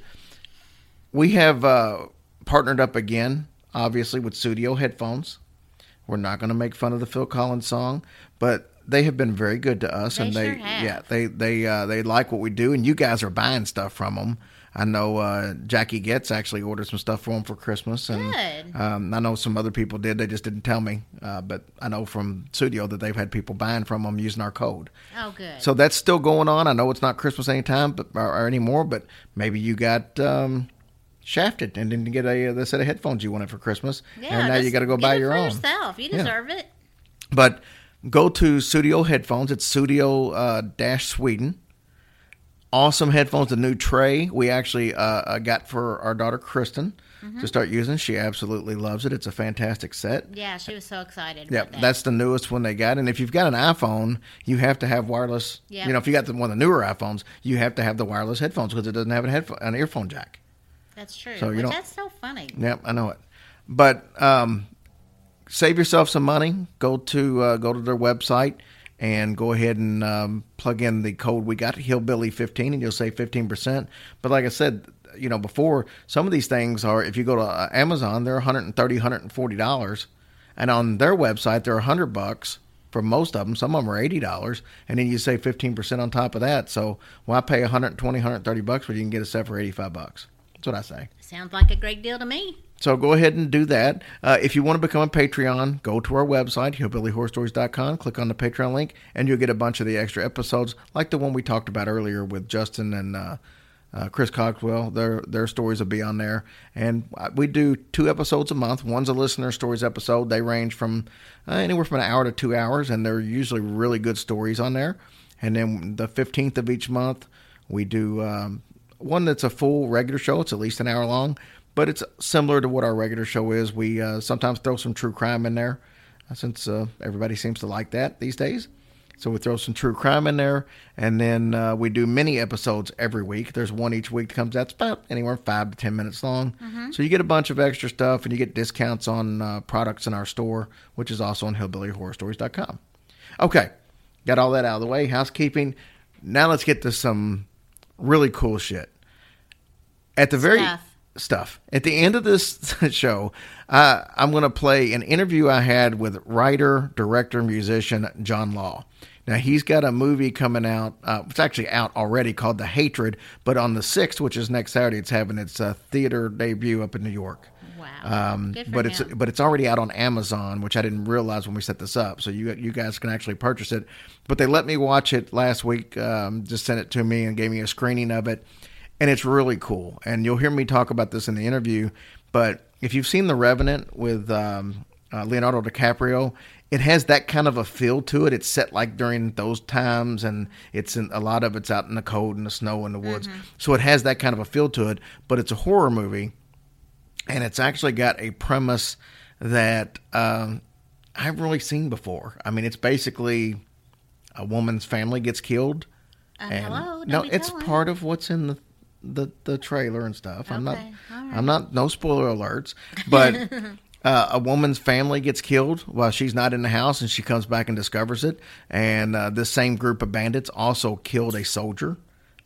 We have uh, partnered up again, obviously, with Studio Headphones. We're not going to make fun of the Phil Collins song, but they have been very good to us, They and they, sure have. yeah, they they uh, they like what we do, and you guys are buying stuff from them. I know uh, Jackie Getz actually ordered some stuff for them for Christmas, and Good. um, I know some other people did. They just didn't tell me, uh, but I know from Studio that they've had people buying from them using our code. Oh, good. So that's still going on. I know it's not Christmas anytime, but or, or anymore, but maybe you got um, shafted and didn't get a the set of headphones you wanted for Christmas, yeah, and now just you got to go get buy it your for own. yourself. You Yeah. deserve it. But go to Studio Headphones. It's Studio uh, Dash Sweden. Awesome headphones. The new tray we actually uh, uh, got for our daughter Kristen Mm-hmm. to start using. She absolutely loves it. It's a fantastic set. Yeah, she was so excited. Yeah, about that. that's the newest one they got. And if you've got an iPhone, you have to have wireless. Yeah. You know, if you got the, one of the newer iPhones, you have to have the wireless headphones because it doesn't have a headphone, an earphone jack. That's true. So you Which, don't- that's so funny. Yep, I know it. But um, save yourself some money. Go to uh, go to their website and go ahead and um, plug in the code we got, Hillbilly fifteen, and you'll save fifteen percent. But like I said, you know, before, some of these things are, if you go to uh, Amazon, they're one hundred thirty dollars, one hundred forty dollars. And on their website, they're one hundred bucks for most of them. Some of them are eighty dollars. And then you save fifteen percent on top of that. So why pay one hundred twenty, one hundred thirty bucks when you can get a set for eighty-five bucks? That's what I say. Sounds like a great deal to me. So go ahead and do that. Uh, if you want to become a Patreon, go to our website, hillbilly horror stories dot com, click on the Patreon link, and you'll get a bunch of the extra episodes, like the one we talked about earlier with Justin and uh, uh, Chris Cogswell. Their their stories will be on there. And we do two episodes a month. One's a listener stories episode. They range from uh, anywhere from an hour to two hours, and they're usually really good stories on there. And then the fifteenth of each month, we do um, one that's a full regular show. It's at least an hour long. But it's similar to what our regular show is. We uh, sometimes throw some true crime in there, uh, since uh, everybody seems to like that these days. So we throw some true crime in there, and then uh, we do mini episodes every week. There's one each week that comes out. It's about anywhere from five to ten minutes long. Mm-hmm. So you get a bunch of extra stuff, and you get discounts on uh, products in our store, which is also on hillbilly horror stories dot com. Okay, got all that out of the way. Housekeeping. Now let's get to some really cool shit. At the very... Stuff. Stuff. At the end of this show, uh, I'm going to play an interview I had with writer, director, musician John Law. Now, he's got a movie coming out. Uh, it's actually out already called The Hatred, but on the sixth, which is next Saturday, it's having its uh, theater debut up in New York. Wow. Um, Good for but it's him. but it's already out on Amazon, which I didn't realize when we set this up. So you you guys can actually purchase it. But they let me watch it last week. Um, just sent it to me and gave me a screening of it. And it's really cool. And you'll hear me talk about this in the interview. But if you've seen The Revenant with um, uh, Leonardo DiCaprio, it has that kind of a feel to it. It's set like during those times, and it's in, a lot of it's out in the cold and the snow and the woods. Mm-hmm. So it has that kind of a feel to it. But it's a horror movie, and it's actually got a premise that um, I haven't really seen before. I mean, it's basically a woman's family gets killed. Uh, And hello? no, Don't be it's telling. part of what's in the the, the trailer and stuff. I'm not Okay, all right. I'm not no spoiler alerts, but uh, a woman's family gets killed while she's not in the house, and she comes back and discovers it. And uh, this same group of bandits also killed a soldier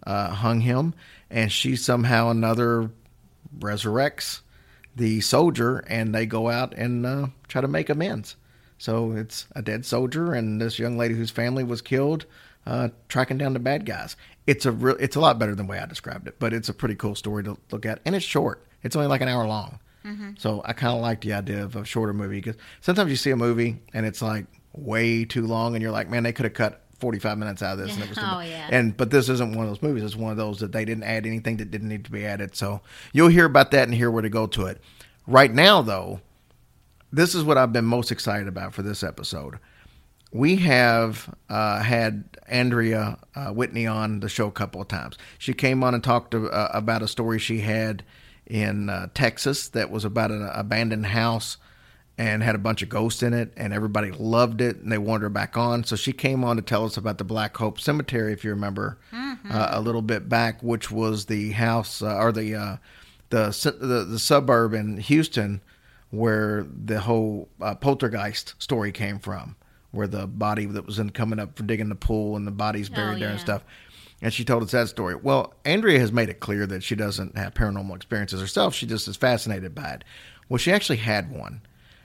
uh, hung him, and she somehow or another resurrects the soldier, and they go out and uh, try to make amends. So it's a dead soldier and this young lady whose family was killed, uh, tracking down the bad guys. It's a real, it's a lot better than the way I described it, but it's a pretty cool story to look at, and it's short. It's only like an hour long. Mm-hmm. So I kind of like the idea of a shorter movie, because sometimes you see a movie and it's like way too long, and you're like, man, they could have cut forty-five minutes out of this. And it was oh, yeah. And but this isn't one of those movies. It's one of those that they didn't add anything that didn't need to be added. So you'll hear about that and hear where to go to it. Right now, though, this is what I've been most excited about for this episode. We have uh, had Andrea uh, Whitney on the show a couple of times. She came on and talked to, uh, about a story she had in uh, Texas that was about an abandoned house and had a bunch of ghosts in it, and everybody loved it, and they wanted her back on. So she came on to tell us about the Black Hope Cemetery, if you remember, mm-hmm. uh, a little bit back, which was the house uh, or the, uh, the the the suburb in Houston where the whole uh, poltergeist story came from, where the body that was in coming up from digging the pool and the body's buried oh, there yeah. and stuff. And she told us that story. Well, Andrea has made it clear that she doesn't have paranormal experiences herself. She just is fascinated by it. Well, she actually had one.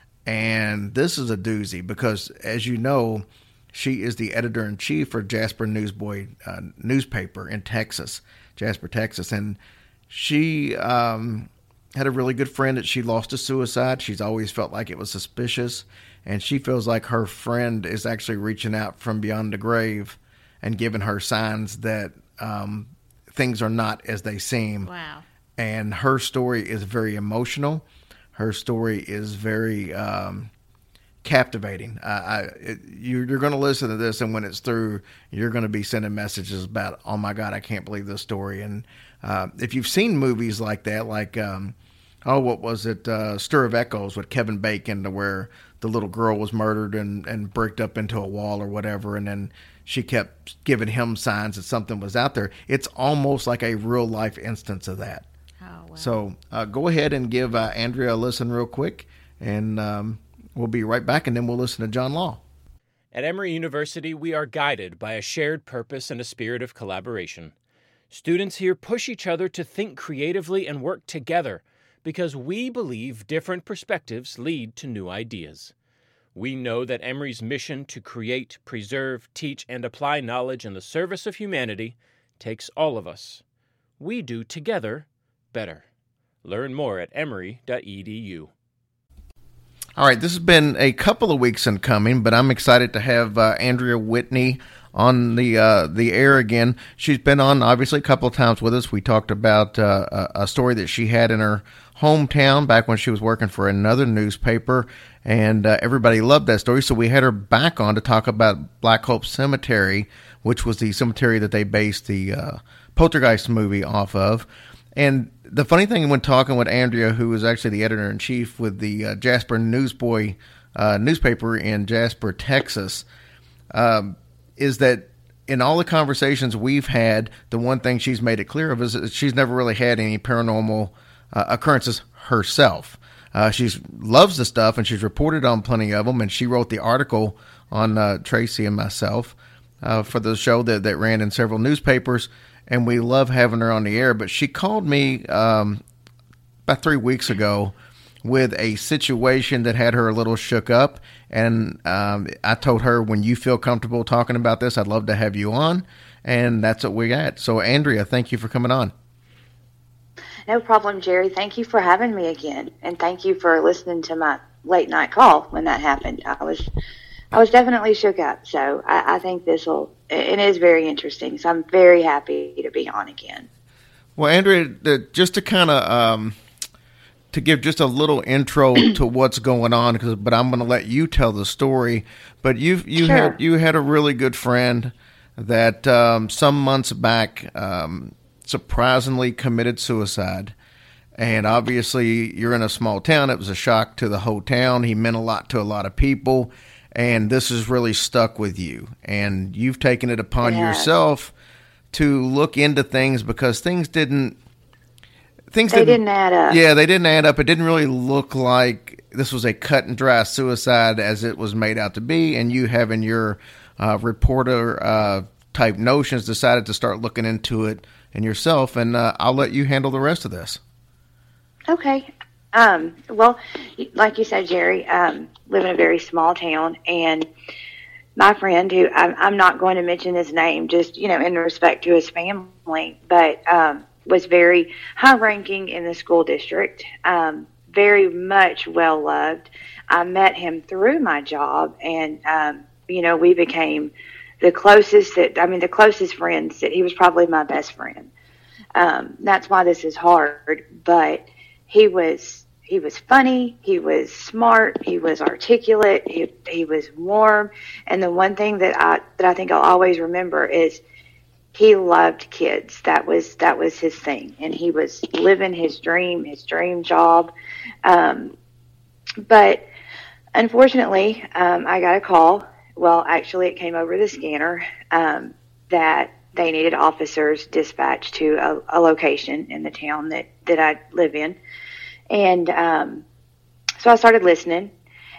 And this is a doozy because, as you know, she is the editor-in-chief for Jasper Newsboy uh, newspaper in Texas, Jasper, Texas. And she um, had a really good friend that she lost to suicide. She's always felt like it was suspicious. And she feels like her friend is actually reaching out from beyond the grave and giving her signs that um, things are not as they seem. Wow. And her story is very emotional. Her story is very um, captivating. Uh, I, it, you, you're going to listen to this, and when it's through, you're going to be sending messages about, oh, my God, I can't believe this story. And uh, if you've seen movies like that, like, um, oh, what was it, uh, Stir of Echoes with Kevin Bacon, to where the little girl was murdered and, and bricked up into a wall or whatever, and then she kept giving him signs that something was out there. It's almost like a real-life instance of that. Oh, wow. So uh, go ahead and give uh, Andrea a listen real quick, and um, we'll be right back, and then we'll listen to John Law. At Emory University, we are guided by a shared purpose and a spirit of collaboration. Students here push each other to think creatively and work together because we believe different perspectives lead to new ideas. We know that Emory's mission to create, preserve, teach, and apply knowledge in the service of humanity takes all of us. We do together better. Learn more at emory dot e d u. All right, this has been a couple of weeks in coming, but I'm excited to have uh, Andrea Whitney on the uh, the air again. She's been on, obviously, a couple of times with us. We talked about uh, a, a story that she had in her hometown back when she was working for another newspaper, and uh, everybody loved that story. So we had her back on to talk about Black Hope Cemetery, which was the cemetery that they based the uh, Poltergeist movie off of. And the funny thing when talking with Andrea, who was actually the editor-in-chief with the uh, Jasper Newsboy uh, newspaper in Jasper, Texas, um, is that in all the conversations we've had, the one thing she's made it clear of is that she's never really had any paranormal uh, occurrences herself. Uh, she loves the stuff, and she's reported on plenty of them, and she wrote the article on uh, Tracy and myself uh, for the show that, that ran in several newspapers, and we love having her on the air. But she called me um, about three weeks ago with a situation that had her a little shook up, and um, I told her, when you feel comfortable talking about this, I'd love to have you on, and that's what we got. So, Andrea, thank you for coming on. No problem, Jerry. Thank you for having me again, and thank you for listening to my late night call when that happened. I was, I was definitely shook up. So I, I think this will. It is very interesting. So I'm very happy to be on again. Well, Andrea, just to kind of um, to give just a little intro to what's going on, because but I'm going to let you tell the story. But you you sure. had you had a really good friend that um, some months back. Um, surprisingly committed suicide, and obviously you're in a small town. It was a shock to the whole town. He meant a lot to a lot of people, and this has really stuck with you, and you've taken it upon yeah. yourself to look into things, because things didn't things they didn't, didn't add up. Yeah, they didn't add up. It didn't really look like this was a cut and dry suicide as it was made out to be, and you having your uh, reporter uh type notions, decided to start looking into it and yourself, and uh, I'll let you handle the rest of this. Okay. Um, well, like you said, Jerry, um, live in a very small town, and my friend, who I'm, I'm not going to mention his name, just, you know, in respect to his family, but um, was very high-ranking in the school district, um, very much well-loved. I met him through my job, and, um, you know, we became the closest that, I mean, the closest friends. That he was probably my best friend. Um, that's why this is hard, but he was he was funny, he was smart, he was articulate, he he was warm, and the one thing that I that I think I'll always remember is he loved kids. That was that was his thing, and he was living his dream, his dream job. Um, but unfortunately, um, I got a call. Well, actually, it came over the scanner um, that they needed officers dispatched to a, a location in the town that, that I live in. And um, so I started listening.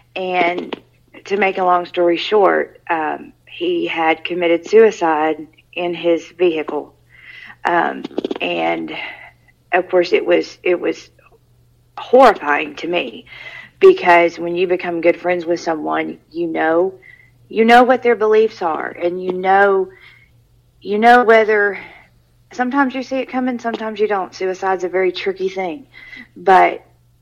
And to make a long story short, um, he had committed suicide in his vehicle. Um, and, of course, it was it was horrifying to me, because when you become good friends with someone, you know you know what their beliefs are, and you know you know whether sometimes you see it coming, sometimes you don't. Suicide's a very tricky thing, but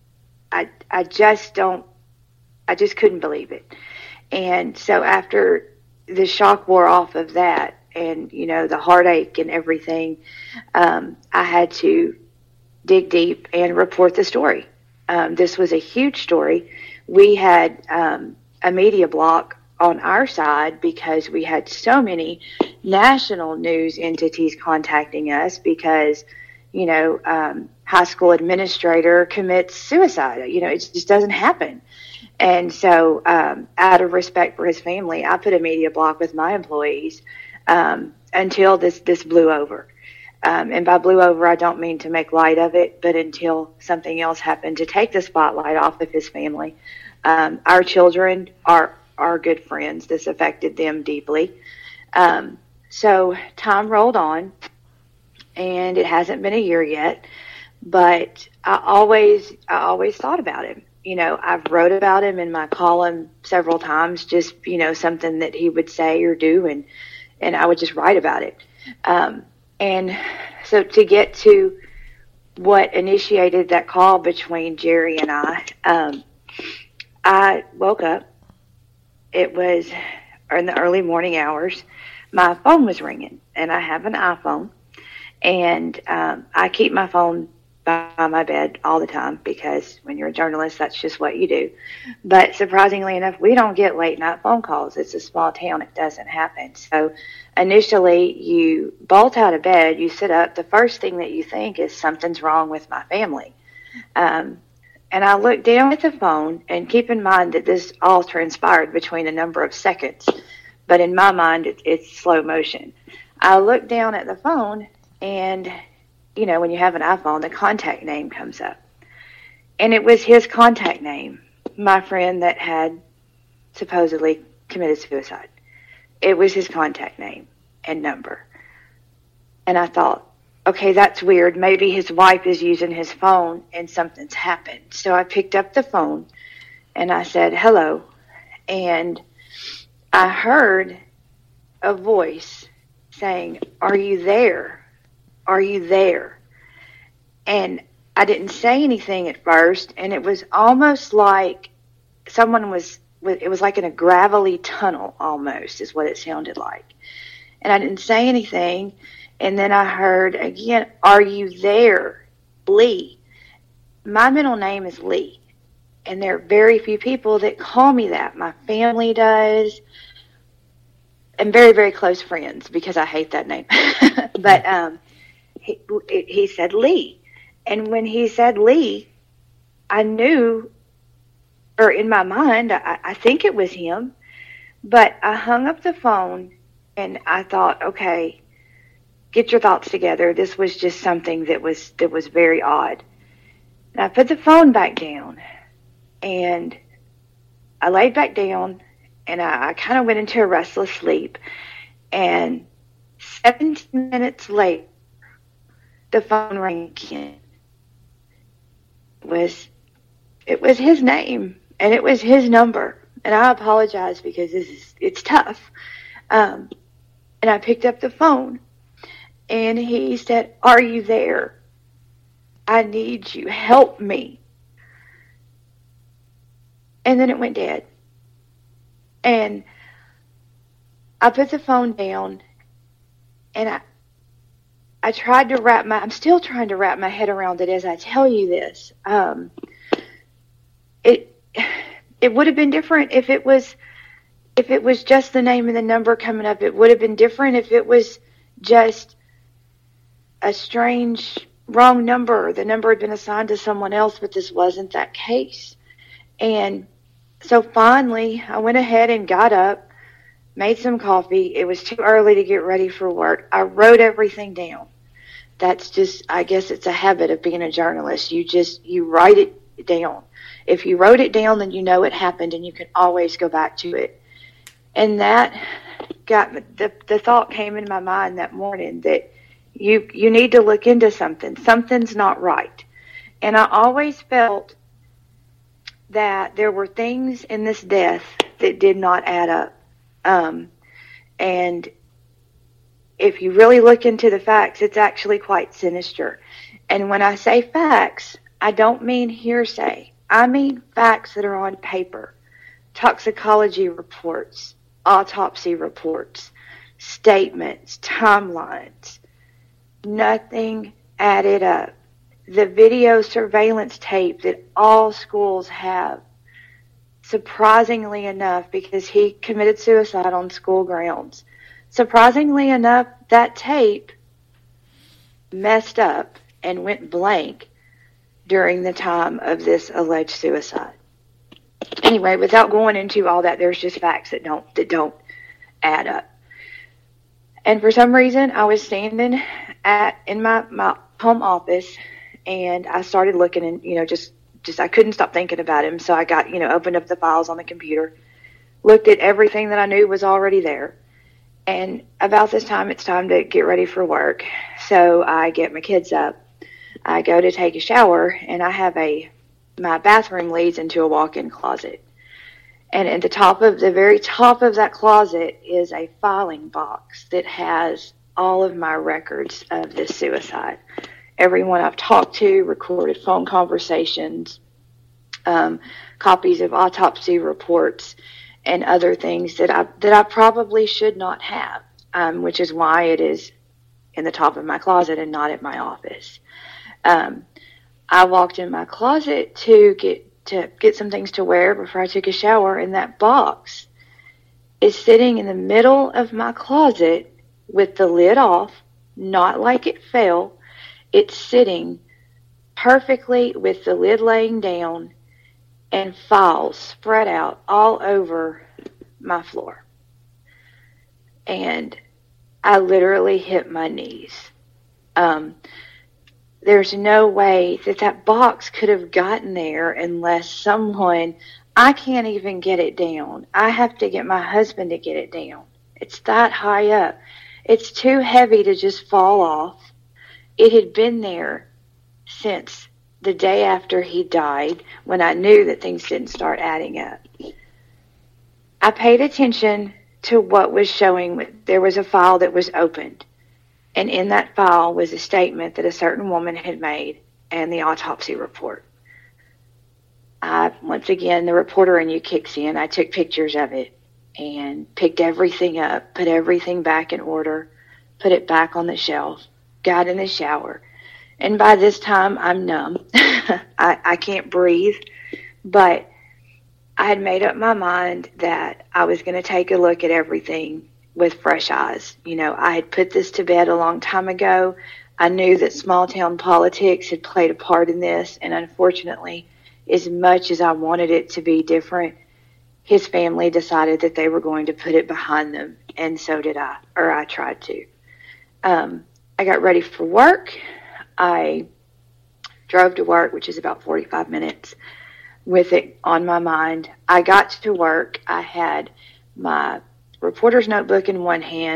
I I just don't I just couldn't believe it. And so after the shock wore off of that, and you know the heartache and everything, um, I had to dig deep and report the story. Um, this was a huge story. We had um, a media block on our side because we had so many national news entities contacting us because, you know, um, high school administrator commits suicide. You know, it just doesn't happen. And so um, out of respect for his family, I put a media block with my employees um, until this, this blew over. Um, and by blew over, I don't mean to make light of it, but until something else happened to take the spotlight off of his family. Um, our children are are good friends. This affected them deeply. Um, so time rolled on, and it hasn't been a year yet, but I always I always thought about him. You know, I've wrote about him in my column several times, just, you know, something that he would say or do, and, and I would just write about it. Um, and so to get to what initiated that call between Jerry and I, um, I woke up. It was in the early morning hours. My phone was ringing, and I have an iPhone, and um, I keep my phone by my bed all the time because when you're a journalist, that's just what you do. But surprisingly enough, we don't get late night phone calls. It's a small town. It doesn't happen. So initially, you bolt out of bed, you sit up. The first thing that you think is something's wrong with my family. Um, and I look down at the phone, and keep in mind that this all transpired between a number of seconds. But in my mind, it, it's slow motion. I look down at the phone, and you know, when you have an iPhone, the contact name comes up. And it was his contact name, my friend that had supposedly committed suicide. It was his contact name and number. And I thought, okay, that's weird. Maybe his wife is using his phone and something's happened. So I picked up the phone and I said, hello. And I heard a voice saying, are you there? Are you there? And I didn't say anything at first, and it was almost like someone was, it was like in a gravelly tunnel almost is what it sounded like. And I didn't say anything, and then I heard again, are you there, Lee? My middle name is Lee, and there are very few people that call me that. My family does, and very, very close friends, because I hate that name. But, um, He, he said Lee. And when he said Lee, I knew, or in my mind, I, I think it was him. But I hung up the phone and I thought, okay, get your thoughts together. This was just something that was that was very odd. And I put the phone back down and I laid back down and I, I kind of went into a restless sleep. And seventeen minutes later, the phone rang again. It was, it was his name, and it was his number. And I apologize because this is, it's tough. Um, and I picked up the phone, and he said, "Are you there? I need you. Help me." And then it went dead. And I put the phone down, and I I tried to wrap my, I'm still trying to wrap my head around it as I tell you this. Um, it it would have been different if it was if it was just the name and the number coming up. It would have been different if it was just a strange wrong number. The number had been assigned to someone else, but this wasn't that case. And so finally, I went ahead and got up, made some coffee. It was too early to get ready for work. I wrote everything down. That's just, I guess it's a habit of being a journalist. You just, you write it down. If you wrote it down, then you know it happened, and you can always go back to it. And that got me, the, the thought came in my mind that morning that you, you need to look into something. Something's not right. And I always felt that there were things in this death that did not add up. Um, and if you really look into the facts, it's actually quite sinister. And when I say facts, I don't mean hearsay. I mean facts that are on paper. Toxicology reports, autopsy reports, statements, timelines. Nothing added up. The video surveillance tape that all schools have, surprisingly enough, because he committed suicide on school grounds, surprisingly enough, that tape messed up and went blank during the time of this alleged suicide. Anyway, without going into all that, there's just facts that don't that don't add up. And for some reason, I was standing at in my, my home office, and I started looking, and you know, just just I couldn't stop thinking about him. So I got, you know, opened up the files on the computer, looked at everything that I knew was already there. And about this time, it's time to get ready for work. So I get my kids up. I go to take a shower, and I have a, my bathroom leads into a walk-in closet. And at the top of, the very top of that closet is a filing box that has all of my records of this suicide. Everyone I've talked to, recorded phone conversations, um, copies of autopsy reports, and other things that I that I probably should not have, um, which is why it is in the top of my closet and not at my office. Um, I walked in my closet to get to get some things to wear before I took a shower, and that box is sitting in the middle of my closet with the lid off, not like it fell. It's sitting perfectly with the lid laying down and files spread out all over my floor. And I literally hit my knees. Um, there's no way that that box could have gotten there unless someone, I can't even get it down. I have to get my husband to get it down. It's that high up. It's too heavy to just fall off. It had been there since the day after he died, when I knew that things didn't start adding up. I paid attention to what was showing. There was a file that was opened, and in that file was a statement that a certain woman had made and the autopsy report. I, once again, the reporter in you kicks in. I took pictures of it and picked everything up, put everything back in order, put it back on the shelf, got in the shower. And by this time, I'm numb. I, I can't breathe. But I had made up my mind that I was going to take a look at everything with fresh eyes. You know, I had put this to bed a long time ago. I knew that small town politics had played a part in this. And unfortunately, as much as I wanted it to be different, his family decided that they were going to put it behind them. And so did I, or I tried to. Um, I got ready for work. I drove to work, which is about forty-five minutes, with it on my mind. I got to work. I had my reporter's notebook in one hand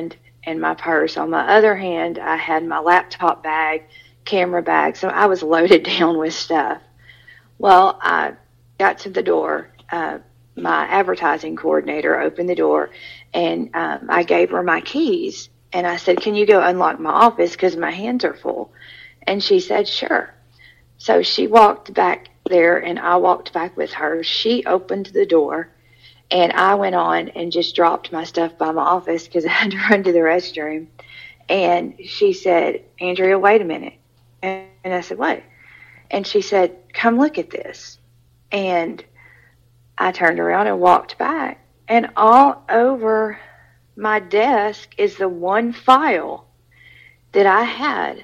and my purse. On my other hand, I had my laptop bag, camera bag, so I was loaded down with stuff. Well, I got to the door. Uh, my advertising coordinator opened the door, and um, I gave her my keys. And I said, can you go unlock my office because my hands are full? And she said, sure. So she walked back there, and I walked back with her. She opened the door, and I went on and just dropped my stuff by my office because I had to run to the restroom. And she said, Andrea, wait a minute. And I said, what? And she said, come look at this. And I turned around and walked back. And all over my desk is the one file that I had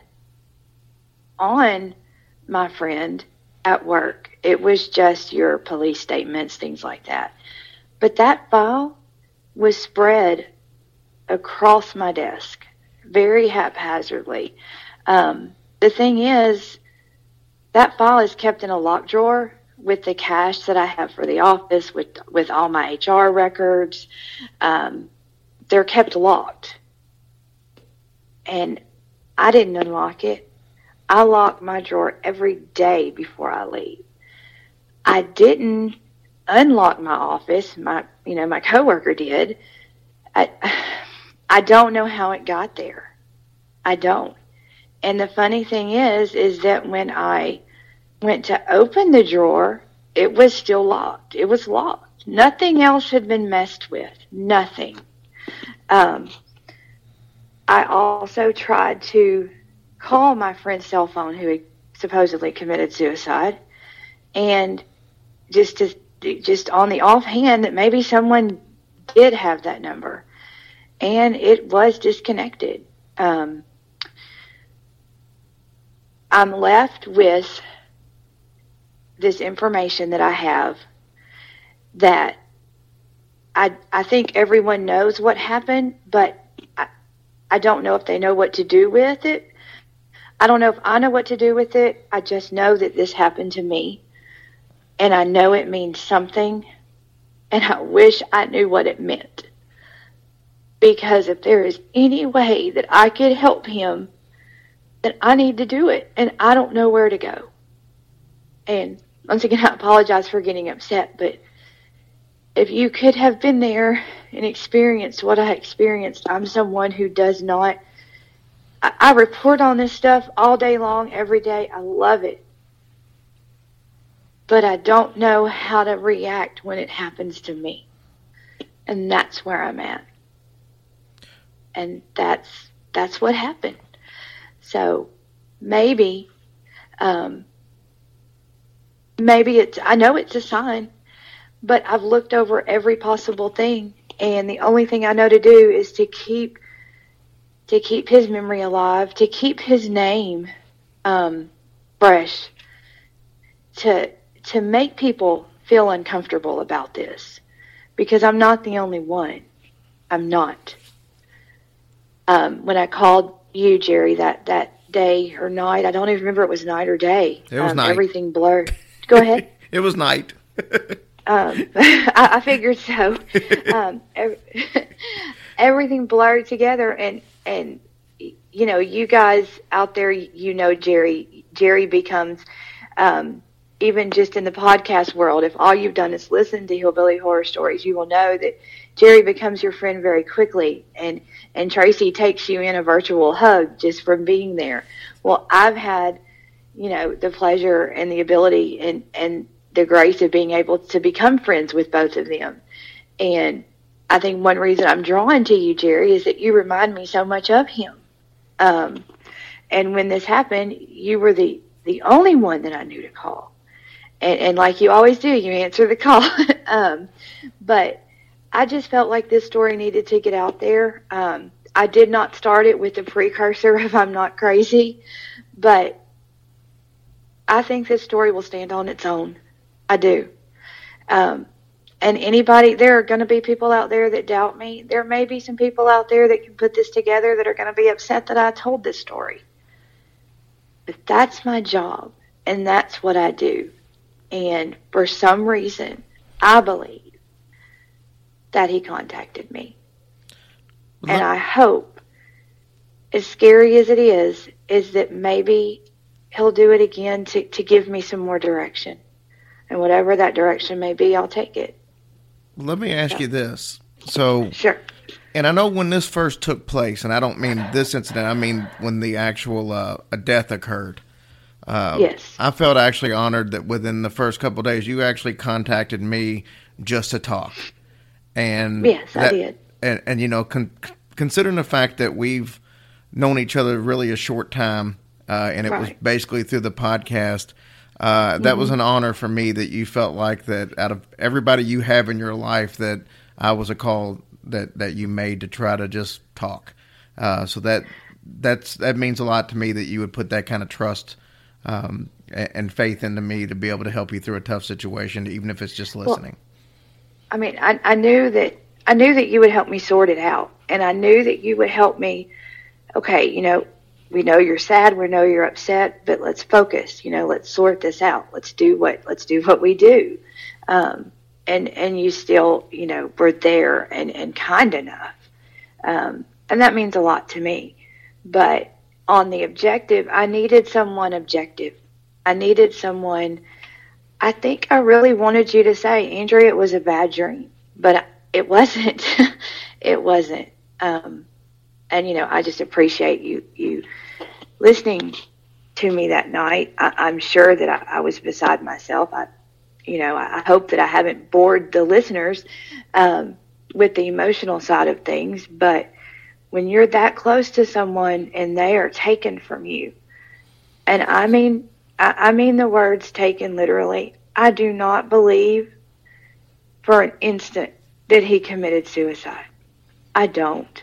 on my friend at work. It was just your police statements, things like that. But that file was spread across my desk very haphazardly. Um, the thing is, that file is kept in a locked drawer with the cash that I have for the office, with with all my H R records. Um, they're kept locked. And I didn't unlock it. I lock my drawer every day before I leave. I didn't unlock my office. My, you know, my coworker did. I, I don't know how it got there. I don't. And the funny thing is, is that when I went to open the drawer, it was still locked. It was locked. Nothing else had been messed with. Nothing. Um, I also tried to call my friend's cell phone who had supposedly committed suicide, and just to, just on the offhand that maybe someone did have that number, and it was disconnected. Um, I'm left with this information that I have that I I think everyone knows what happened, but I, I don't know if they know what to do with it. I don't know if I know what to do with it. I just know that this happened to me, and I know it means something, and I wish I knew what it meant. Because if there is any way that I could help him, then I need to do it, and I don't know where to go. And once again, I apologize for getting upset, but if you could have been there and experienced what I experienced, I'm someone who does not, I, I report on this stuff all day long, every day. I love it. But I don't know how to react when it happens to me. And that's where I'm at. And that's, that's what happened. So maybe, um, maybe it's, I know it's a sign, but I've looked over every possible thing, and the only thing I know to do is to keep, to keep his memory alive, to keep his name, um, fresh, to, to make people feel uncomfortable about this, because I'm not the only one. I'm not. Um, when I called you, Jerry, that, that day or night, I don't even remember if it was night or day. It was um, night. Everything blurred. Go ahead. It was night. um, I, I figured so. Um, every, everything blurred together, and, and, you know, you guys out there, you know, Jerry, Jerry becomes, um, even just in the podcast world, if all you've done is listen to Hillbilly Horror Stories, you will know that Jerry becomes your friend very quickly, and, and Tracy takes you in a virtual hug just from being there. Well, I've had, you know, the pleasure and the ability and, and the grace of being able to become friends with both of them. And I think one reason I'm drawn to you, Jerry, is that you remind me so much of him. Um, and when this happened, you were the, the only one that I knew to call. And, and like you always do, you answer the call. um, but I just felt like this story needed to get out there. Um, I did not start it with the precursor of I'm Not Crazy, but I think this story will stand on its own. I do. Um, and anybody, there are going to be people out there that doubt me. There may be some people out there that can put this together that are going to be upset that I told this story. But that's my job, and that's what I do. And for some reason, I believe that he contacted me. And I hope as scary as it is, is that maybe he'll do it again to, to give me some more direction. And whatever that direction may be, I'll take it. Let me ask you this. So, sure. And I know when this first took place, and I don't mean this incident, I mean when the actual uh, a death occurred. Uh, yes. I felt actually honored that within the first couple of days, you actually contacted me just to talk. And yes, that, I did. And, and you know, con- considering the fact that we've known each other really a short time, uh, and it right. was basically through the podcast, uh, that mm-hmm. was an honor for me that you felt like that out of everybody you have in your life, that I was a call that, that you made to try to just talk. Uh, so that that's that means a lot to me that you would put that kind of trust um, and faith into me to be able to help you through a tough situation, even if it's just listening. Well, I mean, I, I knew that I knew that you would help me sort it out, and I knew that you would help me. Okay, you know, we know you're sad, we know you're upset, but let's focus. You know, let's sort this out. Let's do what let's do what we do. Um, and and you still, you know, were there and, and kind enough, um, and that means a lot to me. But on the objective, I needed someone objective. I needed someone. I think I really wanted you to say, Andrea, it was a bad dream, but it wasn't. It wasn't. Um, and you know, I just appreciate you you listening to me that night. I, I'm sure that I, I was beside myself. I, you know, I hope that I haven't bored the listeners um, with the emotional side of things. But when you're that close to someone and they are taken from you, and I mean, I, I mean the words taken literally. I do not believe for an instant that he committed suicide. I don't.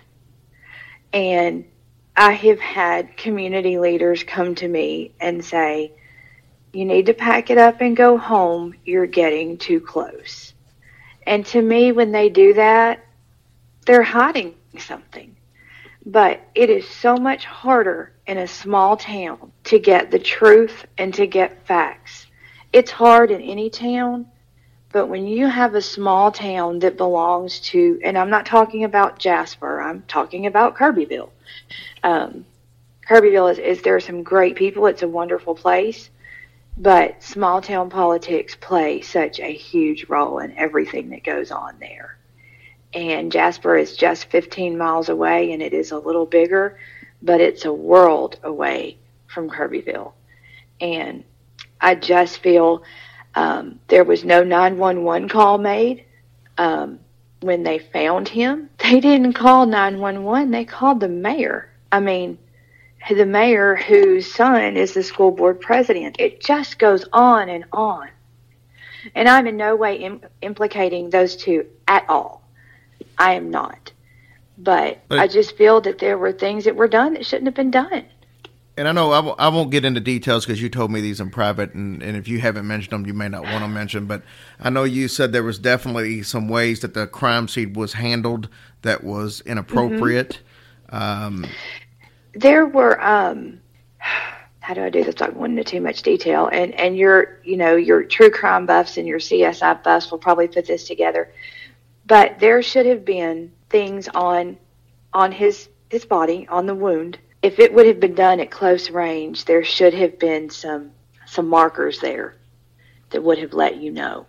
And I have had community leaders come to me and say, you need to pack it up and go home. You're getting too close. And to me, when they do that, they're hiding something. But it is so much harder in a small town to get the truth and to get facts. It's hard in any town, but when you have a small town that belongs to, and I'm not talking about Jasper, I'm talking about Kirbyville. Um, Kirbyville is, is there are some great people. It's a wonderful place. But small town politics play such a huge role in everything that goes on there. And Jasper is just fifteen miles away, and it is a little bigger, but it's a world away from Kirbyville. And I just feel um, there was no nine one one call made. Um, when they found him, they didn't call nine one one. They called the mayor. I mean, the mayor whose son is the school board president. It just goes on and on. And I'm in no way im- implicating those two at all. I am not. But, but I just feel that there were things that were done that shouldn't have been done. And I know I, w- I won't get into details because you told me these in private, and, and if you haven't mentioned them, you may not want to mention. But I know you said there was definitely some ways that the crime scene was handled that was inappropriate. Mm-hmm. Um There were, um, how do I do this? I don't go into too much detail. And, and your, you know, your true crime buffs and your C S I buffs will probably put this together. But there should have been things on, on his, his body, on the wound. If it would have been done at close range, there should have been some, some markers there that would have let you know.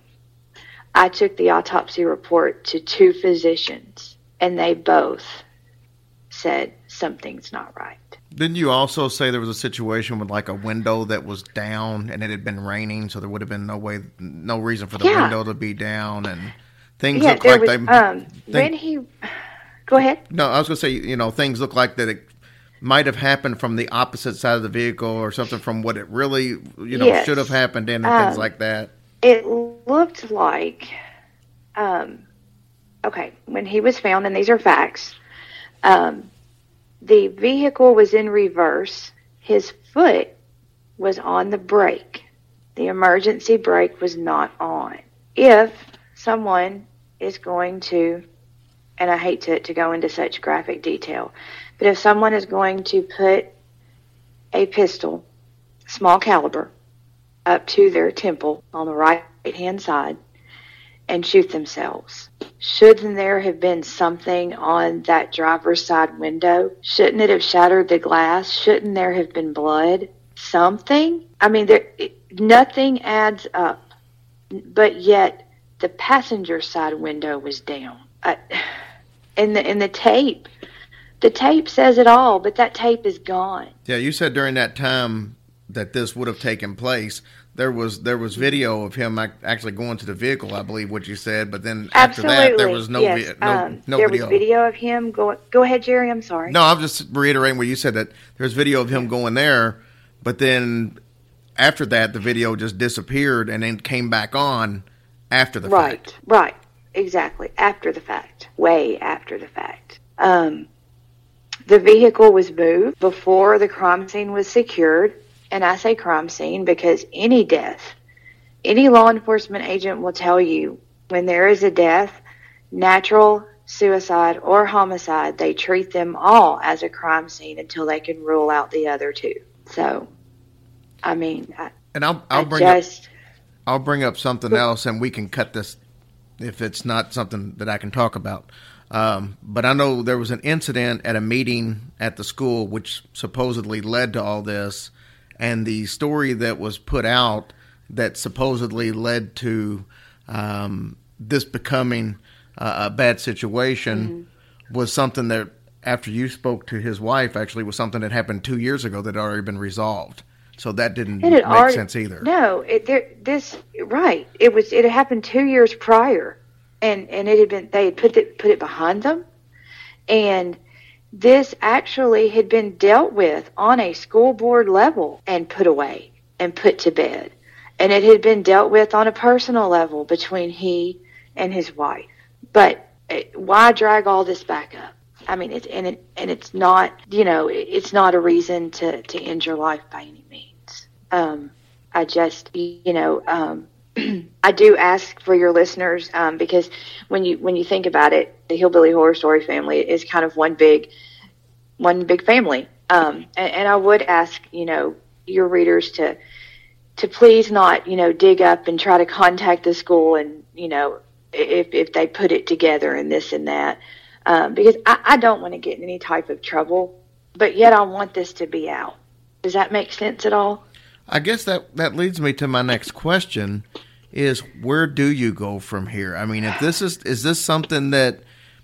I took the autopsy report to two physicians, and they both said something's not right. Didn't you also say there was a situation with like a window that was down and it had been raining, so there would have been no way, no reason for the yeah. window to be down, and things yeah, look like was, they. Um, think, when he, go ahead. No, I was going to say, you know, things look like that it might have happened from the opposite side of the vehicle or something from what it really, you know, yes. should have happened in, and um, things like that. It looked like, um, okay, when he was found, and these are facts. Um, the vehicle was in reverse. His foot was on the brake. The emergency brake was not on. If someone is going to, and I hate to, to go into such graphic detail, but if someone is going to put a pistol, small caliber, up to their temple on the right hand side and shoot themselves, shouldn't there have been something on that driver's side window? Shouldn't it have shattered the glass? Shouldn't there have been blood? Something? I mean, there, it, nothing adds up. But yet, the passenger side window was down. I, and the and the tape, the tape says it all, but that tape is gone. Yeah, you said during that time that this would have taken place, there was there was video of him actually going to the vehicle, I believe what you said, but then after Absolutely. that there was no yes. vi- no, um, no there video. was video of him going. Go ahead, Jerry. I'm sorry. No, I'm just reiterating what you said, that there's video of him going there, but then after that the video just disappeared and then came back on after the right, fact. Right, right, exactly. After the fact, way after the fact. Um, the vehicle was moved before the crime scene was secured. And I say crime scene because any death, any law enforcement agent will tell you when there is a death, natural, suicide, or homicide, they treat them all as a crime scene until they can rule out the other two. So, I mean, I, and I'll I'll I bring just, up I'll bring up something else, and we can cut this if it's not something that I can talk about. Um, but I know there was an incident at a meeting at the school which supposedly led to all this. And the story that was put out that supposedly led to um, this becoming uh, a bad situation mm-hmm. was something that, after you spoke to his wife, actually was something that happened two years ago that had already been resolved. So that didn't make already, sense either. No, it, there, this right. It was. It had happened two years prior, and, and it had been. They had put it put it behind them, and this actually had been dealt with on a school board level and put away and put to bed. And it had been dealt with on a personal level between he and his wife. But it, why drag all this back up? I mean, it's, and, it, and it's not, you know, it, it's not a reason to, to end your life by any means. Um, I just, you know, um, I do ask for your listeners, um, because when you when you think about it, the Hillbilly Horror Story family is kind of one big one big family. Um, and, and I would ask, you know, your readers to to please not, you know, dig up and try to contact the school and, you know, if if they put it together and this and that, um, because I, I don't want to get in any type of trouble, but yet I want this to be out. Does that make sense at all? I guess that, that leads me to my next question is, where do you go from here? I mean, if this is, is this something that,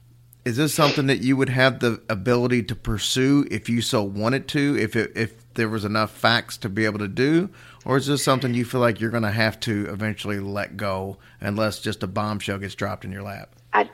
is this something that you would have the ability to pursue if you so wanted to, if it, if there was enough facts to be able to do, or is this something you feel like you're going to have to eventually let go unless just a bombshell gets dropped in your lap? I,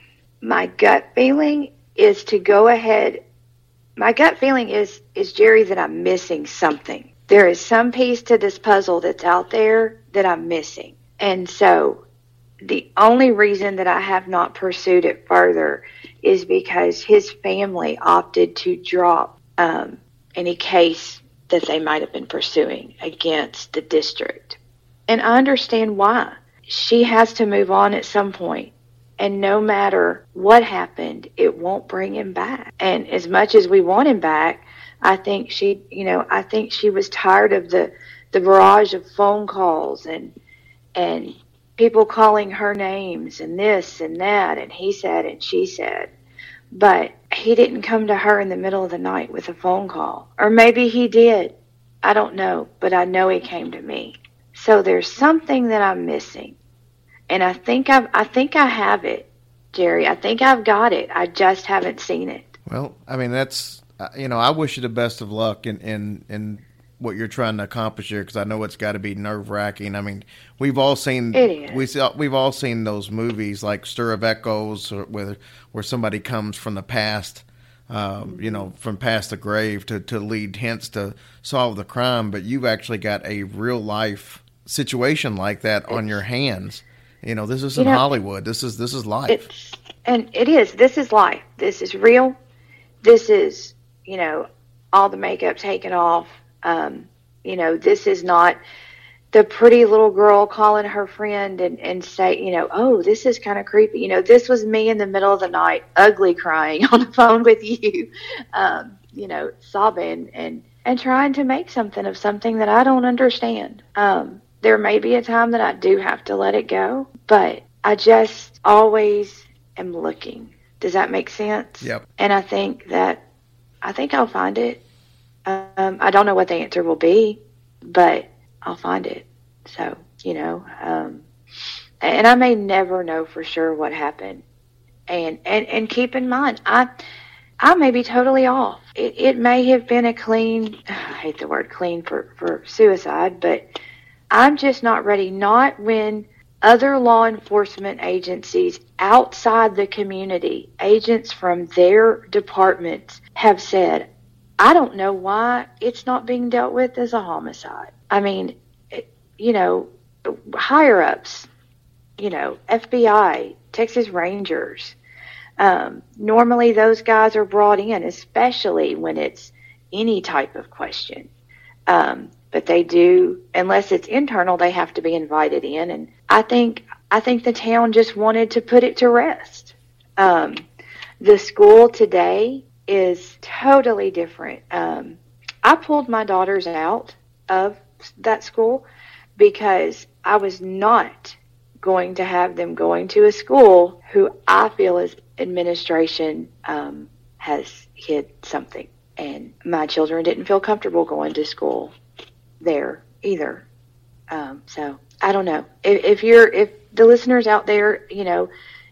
my gut feeling is to go ahead. My gut feeling is, is Jerry, that I'm missing something. There is some piece to this puzzle that's out there that I'm missing. And so the only reason that I have not pursued it further is because his family opted to drop um, any case that they might have been pursuing against the district. And I understand why. She has to move on at some point. And no matter what happened, it won't bring him back. And as much as we want him back, I think she, you know, I think she was tired of the, the barrage of phone calls and and people calling her names and this and that and he said and she said. But he didn't come to her in the middle of the night with a phone call. Or maybe he did. I don't know. But I know he came to me. So there's something that I'm missing. And I think I've, I think I have it, Jerry. I think I've got it. I just haven't seen it. Well, I mean, that's, you know, I wish you the best of luck in, in, in what you're trying to accomplish here, because I know it's got to be nerve wracking. I mean, we've all seen it is. we see, we've all seen those movies like Stir of Echoes, or where where somebody comes from the past, um, you know, from past the grave to, to lead hints to solve the crime. But you've actually got a real life situation like that on your hands. You know, this isn't you know, Hollywood. This is this is life. It's, and it is. This is life. This is real. This is, you know, all the makeup taken off. Um, you know, this is not the pretty little girl calling her friend and, and say, you know, oh, this is kind of creepy. You know, this was me in the middle of the night, ugly crying on the phone with you, um, you know, sobbing and, and trying to make something of something that I don't understand. Um, there may be a time that I do have to let it go, but I just always am looking. Does that make sense? Yep. And I think that, I think I'll find it. Um, I don't know what the answer will be, but I'll find it. So, you know, um, and I may never know for sure what happened. And, and, and keep in mind, I, I may be totally off. It, it may have been a clean, I hate the word clean for, for suicide, but I'm just not ready. Not when other law enforcement agencies outside the community, agents from their departments have said, I don't know why it's not being dealt with as a homicide. I mean, it, you know, higher ups, you know, F B I, Texas Rangers. Um, normally those guys are brought in, especially when it's any type of question. Um, but they do, unless it's internal, they have to be invited in. And I think, I think the town just wanted to put it to rest. Um, the school today is totally different. Um, I pulled my daughters out of that school because I was not going to have them going to a school who I feel as administration um, has hid something. And my children didn't feel comfortable going to school there either. Um, so I don't know. If, if you're, if the listeners out there, you know,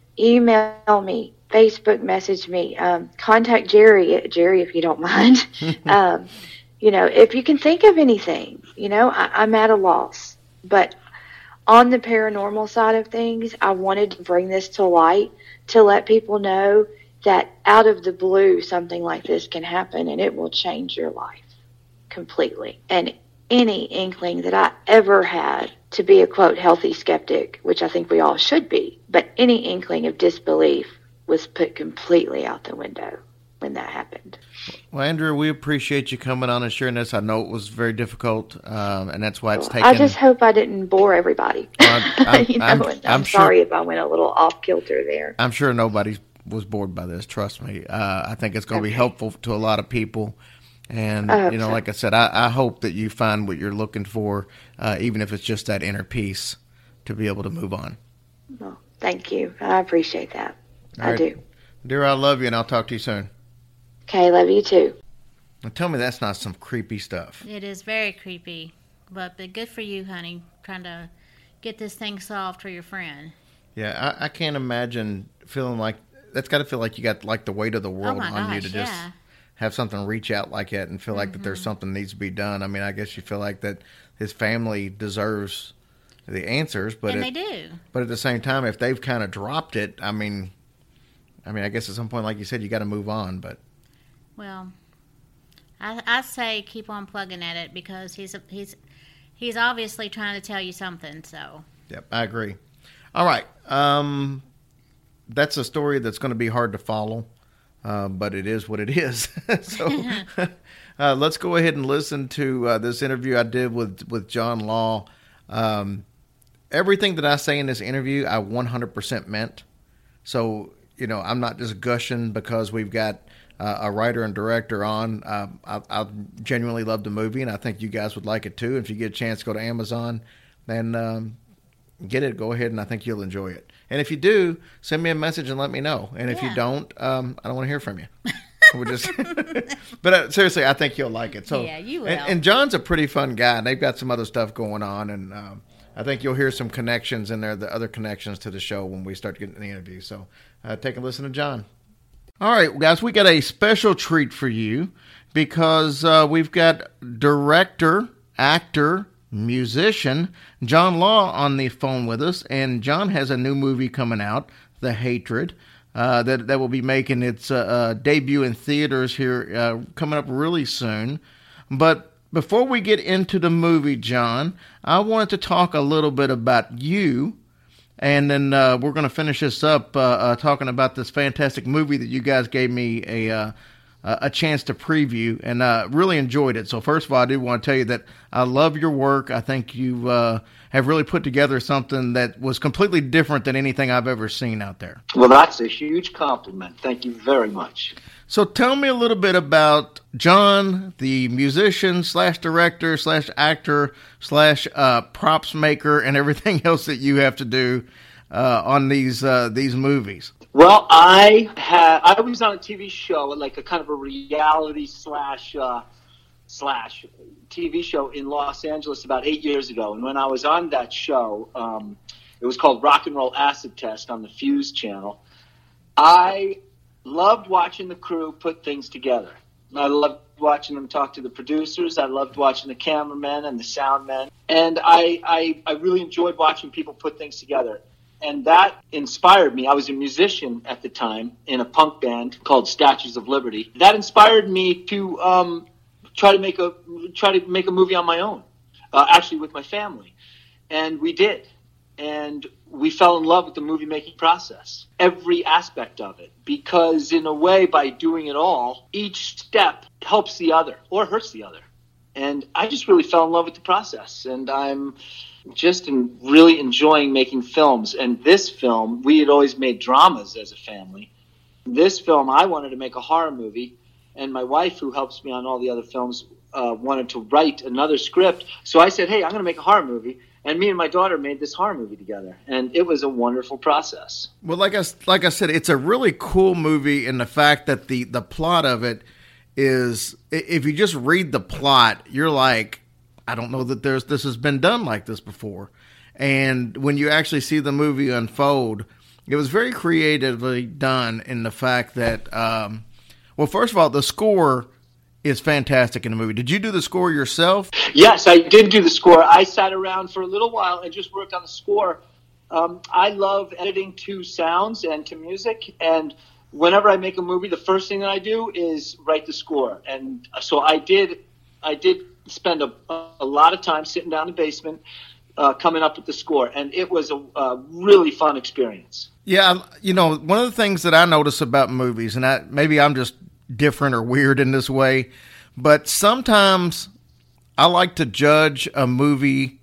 email me, Facebook message me, um, contact Jerry, Jerry, if you don't mind. um, you know, if you can think of anything, you know, I, I'm at a loss. But on the paranormal side of things, I wanted to bring this to light to let people know that out of the blue, something like this can happen and it will change your life completely. And any inkling that I ever had to be a, quote, healthy skeptic, which I think we all should be, but any inkling of disbelief was put completely out the window when that happened. Well, Andrea, we appreciate you coming on and sharing this. I know it was very difficult, um, and that's why it's taken... I just hope I didn't bore everybody. Well, I'm, I'm, you know, I'm, I'm, I'm sorry sure, if I went a little off kilter there. I'm sure nobody was bored by this, trust me. Uh, I think it's going to Okay. be helpful to a lot of people. And, I hope you know, so. like I said, I, I hope that you find what you're looking for, uh, even if it's just that inner peace to be able to move on. Well, thank you. I appreciate that. All I right. do. Dear, I love you, and I'll talk to you soon. Okay, love you too. Now, tell me that's not some creepy stuff. It is very creepy, but, but good for you, honey, trying to get this thing solved for your friend. Yeah, I, I can't imagine feeling like, that's got to feel like you got like the weight of the world my on you gosh, to just yeah. have something reach out like that and feel like that there's something needs to be done. I mean, I guess you feel like that his family deserves the answers, but And it- they do. But at the same time, if they've kind of dropped it, I mean, I mean, I guess at some point, like you said, you got to move on. But Well, I I say keep on plugging at it because he's a, he's he's obviously trying to tell you something. So yep, I agree. All right, um, that's a story that's going to be hard to follow, uh, but it is what it is. so uh, let's go ahead and listen to uh, this interview I did with with John Law. Um, everything that I say in this interview, I one hundred percent meant. So, you know, I'm not just gushing because we've got uh, a writer and director on. Uh, I, I genuinely love the movie, and I think you guys would like it too. If you get a chance to go to Amazon, then um, get it. Go ahead, and I think you'll enjoy it. And if you do, send me a message and let me know. And if Yeah. you don't, um, I don't want to hear from you. We'll just, but uh, seriously, I think you'll like it. So, Yeah, you will. And, and John's a pretty fun guy, and they've got some other stuff going on, and um, I think you'll hear some connections in there, the other connections to the show when we start getting the interview. So, uh, take a listen to John. All right, guys, we got a special treat for you because uh, we've got director, actor, musician John Law on the phone with us, and John has a new movie coming out, The Hatred. Uh, that that will be making its uh, uh, debut in theaters here uh, coming up really soon. But before we get into the movie, John, I wanted to talk a little bit about you, and then uh, we're going to finish this up uh, uh, talking about this fantastic movie that you guys gave me a uh, a chance to preview, and uh, really enjoyed it. So first of all, I do want to tell you that I love your work. I think you uh, have really put together something that was completely different than anything I've ever seen out there. Well, that's a huge compliment. Thank you very much. So tell me a little bit about John, the musician slash director slash actor slash uh, props maker and everything else that you have to do uh, on these uh, these movies. Well, I had I was on a T V show, like a kind of a reality slash uh, slash T V show in Los Angeles about eight years ago. And when I was on that show, um, it was called Rock and Roll Acid Test on the Fuse channel. I loved watching the crew put things together. I loved watching them talk to the producers. I loved watching the cameramen and the sound men. And I, I, I really enjoyed watching people put things together. And that inspired me. I was a musician at the time in a punk band called Statues of Liberty. That inspired me to um, try to make a try to make a movie on my own, uh, actually with my family, and we did. And we fell in love with the movie making process, every aspect of it, because in a way, by doing it all, each step helps the other or hurts the other. And I just really fell in love with the process, and I'm just in really enjoying making films. And this film, we had always made dramas as a family. This film, I wanted to make a horror movie, and my wife, who helps me on all the other films, uh, wanted to write another script. So I said, hey, I'm going to make a horror movie. And me and my daughter made this horror movie together, and it was a wonderful process. Well, like I, like I said, it's a really cool movie in the fact that the, the plot of it is, if you just read the plot, you're like, I don't know that there's this has been done like this before. And when you actually see the movie unfold, it was very creatively done in the fact that, um, well, first of all, the score is fantastic in the movie. Did you do the score yourself? Yes, I did do the score. I sat around for a little while and just worked on the score. Um, I love editing to sounds and to music, and whenever I make a movie, the first thing that I do is write the score. And so I did I did spend a, a lot of time sitting down in the basement uh, coming up with the score, and it was a, a really fun experience. Yeah, you know, one of the things that I notice about movies, and I, maybe I'm just different or weird in this way, but sometimes I like to judge a movie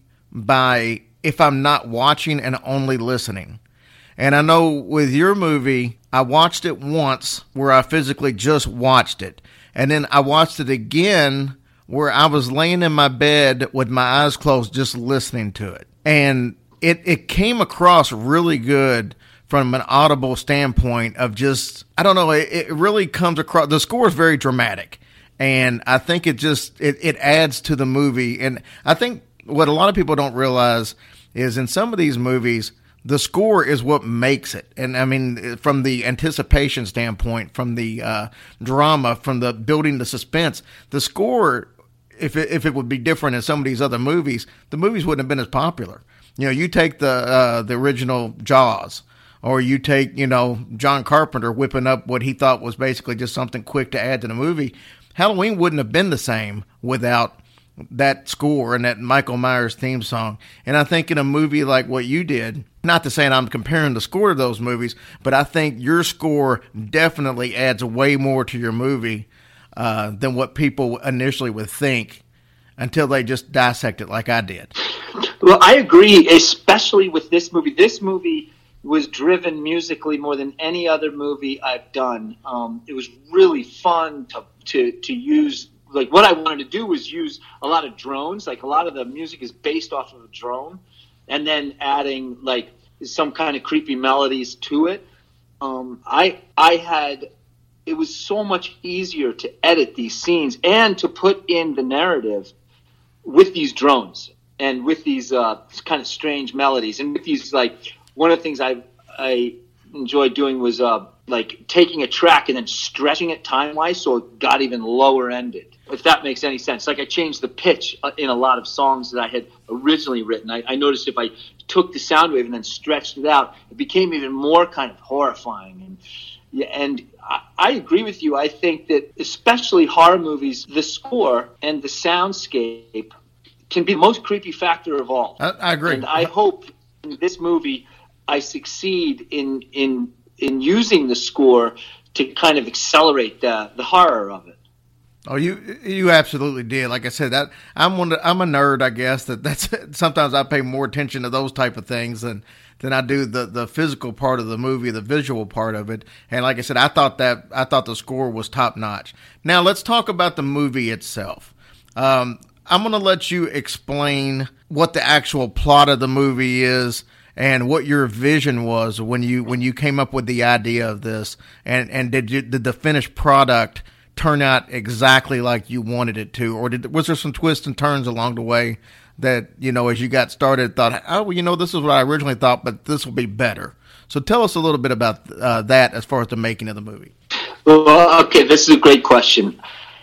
by if I'm not watching and only listening. And I know with your movie, I watched it once where I physically just watched it. And then I watched it again where I was laying in my bed with my eyes closed just listening to it. And it, it came across really good from an audible standpoint of just, I don't know, it, it really comes across, the score is very dramatic. And I think it just, it, it adds to the movie. And I think what a lot of people don't realize is in some of these movies, the score is what makes it. And I mean, from the anticipation standpoint, from the uh, drama, from the building the suspense, the score, if it, if it would be different in some of these other movies, the movies wouldn't have been as popular. You know, you take the uh, the original Jaws, or you take, you know, John Carpenter whipping up what he thought was basically just something quick to add to the movie. Halloween wouldn't have been the same without that score and that Michael Myers theme song. And I think in a movie like what you did, not to say I'm comparing the score to those movies, but I think your score definitely adds way more to your movie uh, than what people initially would think until they just dissect it like I did. Well, I agree, especially with this movie. This movie was driven musically more than any other movie I've done. Um, it was really fun to, to, to use. Like, what I wanted to do was use a lot of drones. Like, a lot of the music is based off of a drone, and then adding like some kind of creepy melodies to it. Um, I I had it was so much easier to edit these scenes and to put in the narrative with these drones and with these uh, kind of strange melodies, and with these, like, one of the things I I enjoyed doing was uh, like taking a track and then stretching it time wise so it got even lower ended. If that makes any sense. Like, I changed the pitch in a lot of songs that I had originally written. I, I noticed if I took the sound wave and then stretched it out, it became even more kind of horrifying. And yeah, and I, I agree with you. I think that especially horror movies, the score and the soundscape can be the most creepy factor of all. I, I agree. And I hope in this movie I succeed in in in using the score to kind of accelerate the the horror of it. Oh, you you absolutely did. Like I said, that I'm one. I'm a nerd, I guess. That that's sometimes I pay more attention to those type of things than than I do the the physical part of the movie, the visual part of it. And like I said, I thought that I thought the score was top notch. Now let's talk about the movie itself. Um, I'm going to let you explain what the actual plot of the movie is, and what your vision was when you when you came up with the idea of this, and and did you, did the finished product turn out exactly like you wanted it to, or did was there some twists and turns along the way that, you know, as you got started, thought, oh, well, you know, this is what I originally thought, but this will be better. So tell us a little bit about uh, that as far as the making of the movie. Well, okay, this is a great question.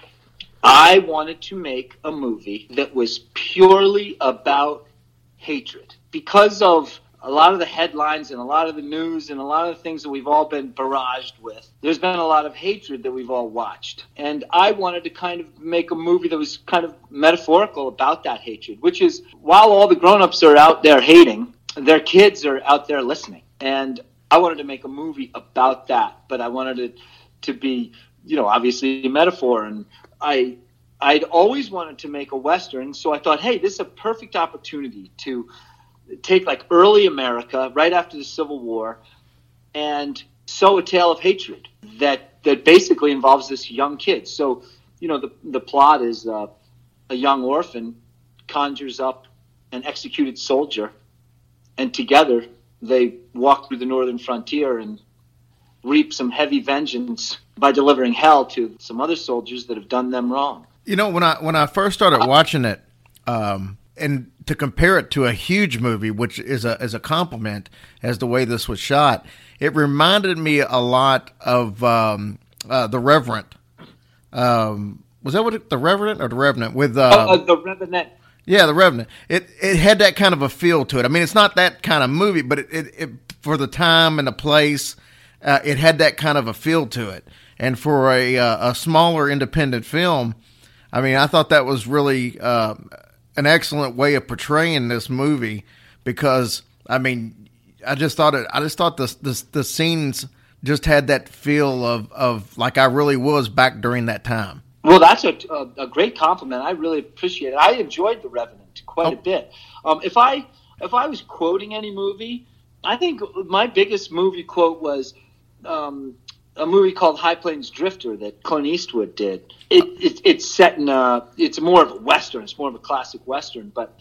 I wanted to make a movie that was purely about hatred. Because of a lot of the headlines and a lot of the news and a lot of the things that we've all been barraged with, there's been a lot of hatred that we've all watched. And I wanted to kind of make a movie that was kind of metaphorical about that hatred, which is, while all the grown-ups are out there hating, their kids are out there listening. And I wanted to make a movie about that, but I wanted it to be, you know, obviously a metaphor. And I, I'd always wanted to make a Western, so I thought, hey, this is a perfect opportunity to take like early America, right after the Civil War, and sow a tale of hatred that that basically involves this young kid. So, you know, the the plot is uh, a young orphan conjures up an executed soldier, and together they walk through the northern frontier and reap some heavy vengeance by delivering hell to some other soldiers that have done them wrong. You know, when I when I first started watching it, um, and to compare it to a huge movie, which is a is a compliment as the way this was shot, it reminded me a lot of um, uh, The Revenant. Um, was that what it, The Revenant or The Revenant with uh, uh, The Revenant? Yeah, The Revenant. It it had that kind of a feel to it. I mean, it's not that kind of movie, but it, it, it for the time and the place, uh, it had that kind of a feel to it. And for a uh, a smaller independent film, I mean, I thought that was really uh, an excellent way of portraying this movie, because I mean, I just thought it. I just thought the the, the scenes just had that feel of, of like I really was back during that time. Well, that's a, a, a great compliment. I really appreciate it. I enjoyed The Revenant quite oh. a bit. Um, if I if I was quoting any movie, I think my biggest movie quote was um, a movie called High Plains Drifter that Clint Eastwood did. It, it it's set in a, it's more of a Western. It's more of a classic Western. But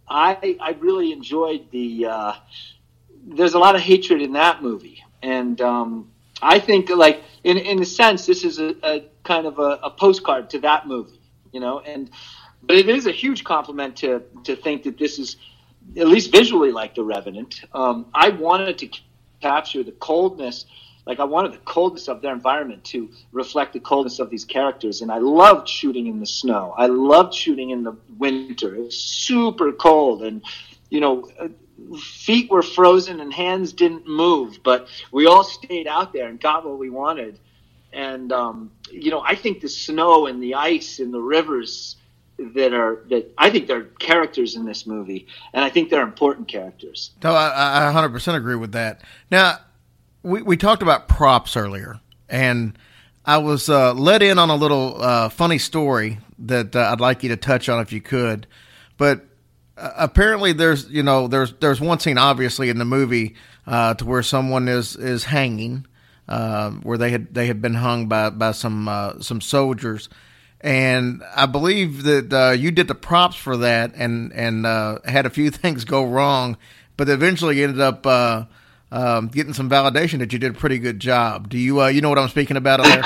I I really enjoyed the. Uh, there's a lot of hatred in that movie, and um, I think like in in a sense this is a, a kind of a, a postcard to that movie, you know. And but it is a huge compliment to to think that this is at least visually like The Revenant. Um, I wanted to capture the coldness. Like I wanted the coldness of their environment to reflect the coldness of these characters. And I loved shooting in the snow. I loved shooting in the winter. It was super cold. And, you know, feet were frozen and hands didn't move. But we all stayed out there and got what we wanted. And, um, you know, I think the snow and the ice and the rivers that are, that I think they're characters in this movie. And I think they're important characters. No, I, I one hundred percent agree with that. Now, We we talked about props earlier, and I was uh, let in on a little uh, funny story that uh, I'd like you to touch on if you could. But uh, apparently, there's you know there's there's one scene obviously in the movie uh, to where someone is is hanging, uh, where they had they had been hung by by some uh, some soldiers, and I believe that uh, you did the props for that, and and uh, had a few things go wrong, but eventually ended up. Uh, Um, getting some validation that you did a pretty good job. Do you, uh, you know what I'm speaking about there?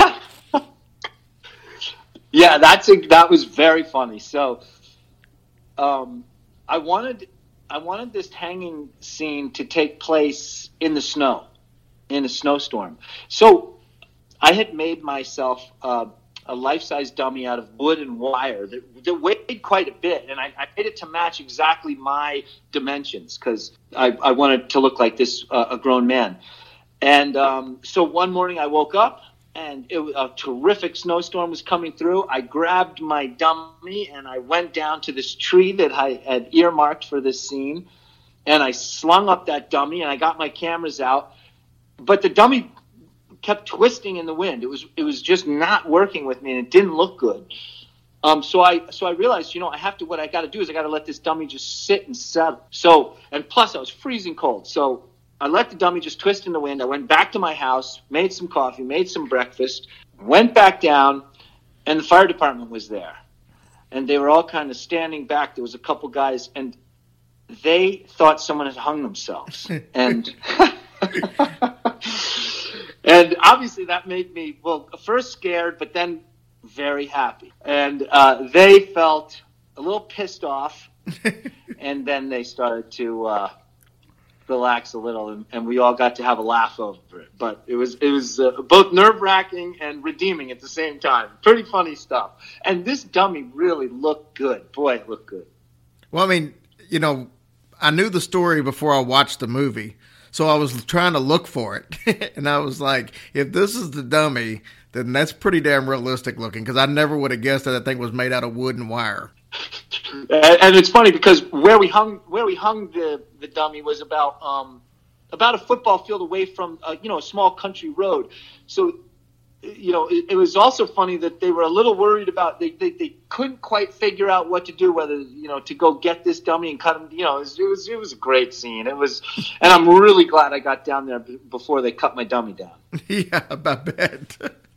Yeah, that's a, that was very funny. So, um, I wanted, I wanted this hanging scene to take place in the snow, in a snowstorm. So, I had made myself uh, a life-size dummy out of wood and wire that, that weighed quite a bit, and I, I made it to match exactly my dimensions because I, I wanted to look like this uh, a grown man. And um, so one morning I woke up, and it was, a terrific snowstorm was coming through. I grabbed my dummy and I went down to this tree that I had earmarked for this scene, and I slung up that dummy and I got my cameras out, but the dummy kept twisting in the wind. It was it was just not working with me, and it didn't look good. Um, so I so I realized, you know, I have to. What I got to do is I got to let this dummy just sit and settle. So and plus I was freezing cold. So I let the dummy just twist in the wind. I went back to my house, made some coffee, made some breakfast, went back down, and the fire department was there, and they were all kind of standing back. There was a couple guys, and they thought someone had hung themselves. and and obviously that made me, well, first scared, but then very happy. And uh, they felt a little pissed off, and then they started to uh, relax a little, and, and we all got to have a laugh over it. But it was it was uh, both nerve-wracking and redeeming at the same time. Pretty funny stuff. And this dummy really looked good. Boy, it looked good. Well, I mean, you know, I knew the story before I watched the movie, so I was trying to look for it. And I was like, if this is the dummy, then that's pretty damn realistic looking, because I never would have guessed that that thing was made out of wood and wire. And it's funny because where we hung where we hung the, the dummy was about um, about a football field away from uh, you know a small country road. So you know it, it was also funny that they were a little worried about they, they, they couldn't quite figure out what to do, whether you know to go get this dummy and cut him. You know it was it was, it was a great scene. It was, and I'm really glad I got down there b- before they cut my dummy down. Yeah, I bet.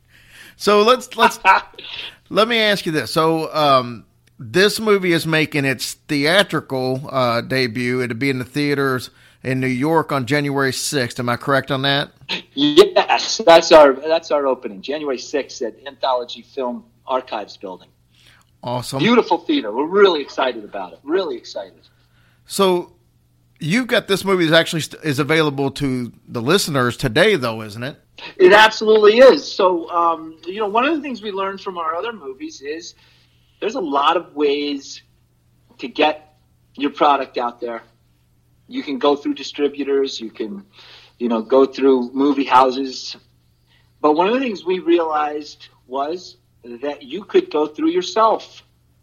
So let's let's let me ask you this. So. Um, This movie is making its theatrical uh, debut. It'll be in the theaters in New York on January sixth. Am I correct on that? Yes, that's our that's our opening, January sixth at Anthology Film Archives Building. Awesome. Beautiful theater. We're really excited about it. Really excited. So you've got this movie is actually st- is available to the listeners today, though, isn't it? It absolutely is. So, um, you know, one of the things we learned from our other movies is there's a lot of ways to get your product out there. You can go through distributors. You can, you know, go through movie houses. But one of the things we realized was that you could go through yourself,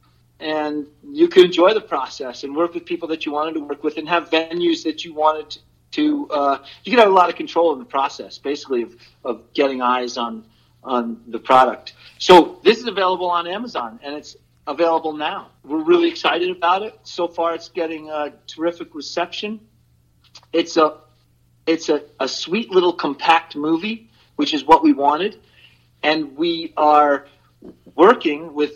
and you could enjoy the process and work with people that you wanted to work with and have venues that you wanted to. Uh, you could have a lot of control in the process, basically, of, of getting eyes on on the product. So this is available on Amazon, and it's available now. We're really excited about it. So far, it's getting a terrific reception. It's a it's a, a sweet little compact movie, which is what we wanted, and we are working with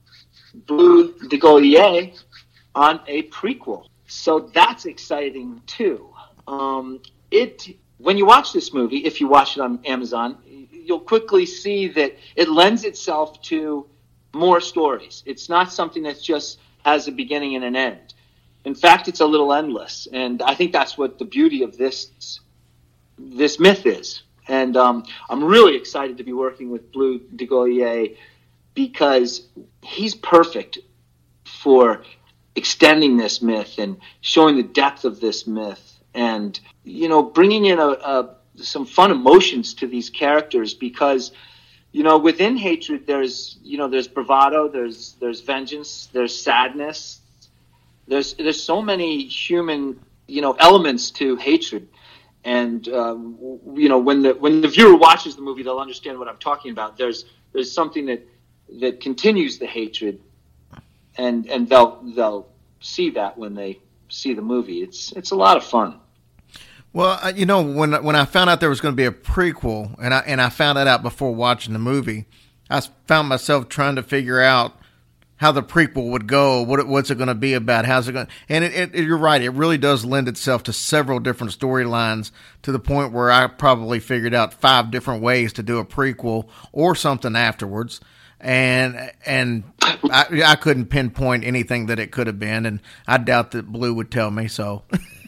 Blue de Gaulier on a prequel. So that's exciting too. Um, it when you watch this movie, if you watch it on Amazon, you'll quickly see that it lends itself to more stories. It's not something that just has a beginning and an end. In fact, it's a little endless, and I think that's what the beauty of this this myth is. And um, I'm really excited to be working with Blue de Gaulier because he's perfect for extending this myth and showing the depth of this myth, and you know, bringing in a, a some fun emotions to these characters, because you know, within hatred, there's, you know, there's bravado, there's, there's vengeance, there's sadness. There's, there's so many human, you know, elements to hatred. And, um, you know, when the, when the viewer watches the movie, they'll understand what I'm talking about. There's, there's something that, that continues the hatred, and, and they'll, they'll see that when they see the movie. It's, it's a lot of fun. Well, you know, when when I found out there was going to be a prequel, and I and I found that out before watching the movie, I found myself trying to figure out how the prequel would go. What it, what's it going to be about? How's it going? And it, it, you're right, it really does lend itself to several different storylines, to the point where I probably figured out five different ways to do a prequel or something afterwards. And and I, I couldn't pinpoint anything that it could have been, and I doubt that Blue would tell me so.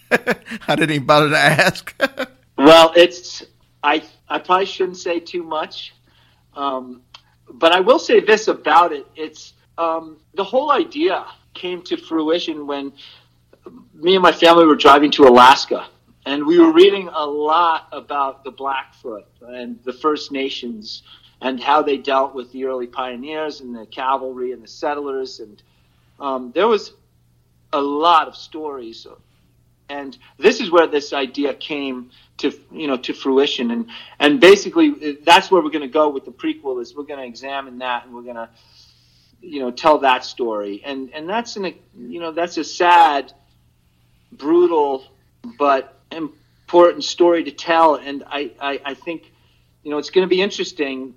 I didn't even bother to ask. Well, it's I I probably shouldn't say too much, um, but I will say this about it. It's um, the whole idea came to fruition when me and my family were driving to Alaska, and we were reading a lot about the Blackfoot and the First Nations and how they dealt with the early pioneers and the cavalry and the settlers, and um, there was a lot of stories. And this is where this idea came to, you know, to fruition. And, and basically that's where we're going to go with the prequel, is we're going to examine that, and we're going to, you know, tell that story. And, and that's an, you know, that's a sad, brutal, but important story to tell. And I, I, I think, you know, it's going to be interesting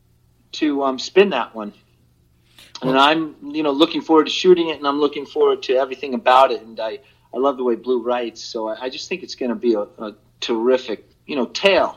to um, spin that one. And I'm, you know, looking forward to shooting it, and I'm looking forward to everything about it. And I, I love the way Blue writes. So I, I just think it's going to be a, a terrific, you know, tale.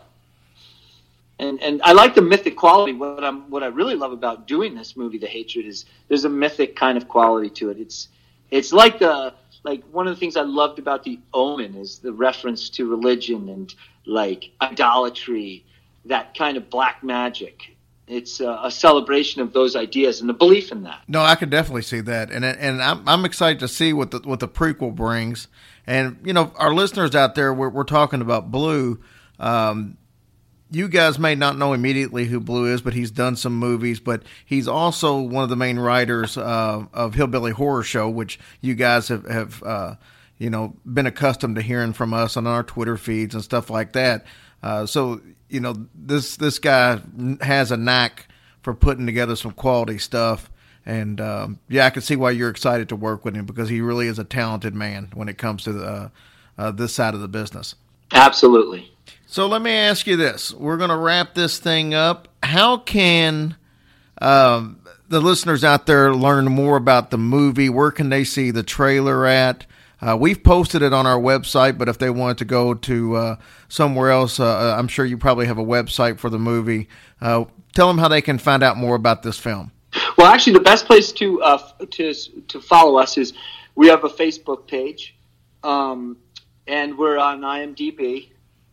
And and I like the mythic quality. What I'm what I really love about doing this movie, The Hatred, is there's a mythic kind of quality to it. It's it's like a like one of the things I loved about The Omen is the reference to religion and like idolatry, that kind of black magic. It's a, a celebration of those ideas and the belief in that. No, I could definitely see that, and and I'm I'm excited to see what the what the prequel brings. And you know, our listeners out there, we're we're talking about Blue. Um, You guys may not know immediately who Blue is, but he's done some movies. But he's also one of the main writers uh, of Hillbilly Horror Show, which you guys have, have uh, you know, been accustomed to hearing from us on our Twitter feeds and stuff like that. Uh, so, you know, this this guy has a knack for putting together some quality stuff. And, um, yeah, I can see why you're excited to work with him, because he really is a talented man when it comes to the, uh, uh, this side of the business. Absolutely. So let me ask you this. We're going to wrap this thing up. How can um, the listeners out there learn more about the movie? Where can they see the trailer at? Uh, we've posted it on our website, but if they wanted to go to uh, somewhere else, uh, I'm sure you probably have a website for the movie. Uh, tell them how they can find out more about this film. Well, actually, the best place to uh, to to follow us is we have a Facebook page, um, and we're on IMDb.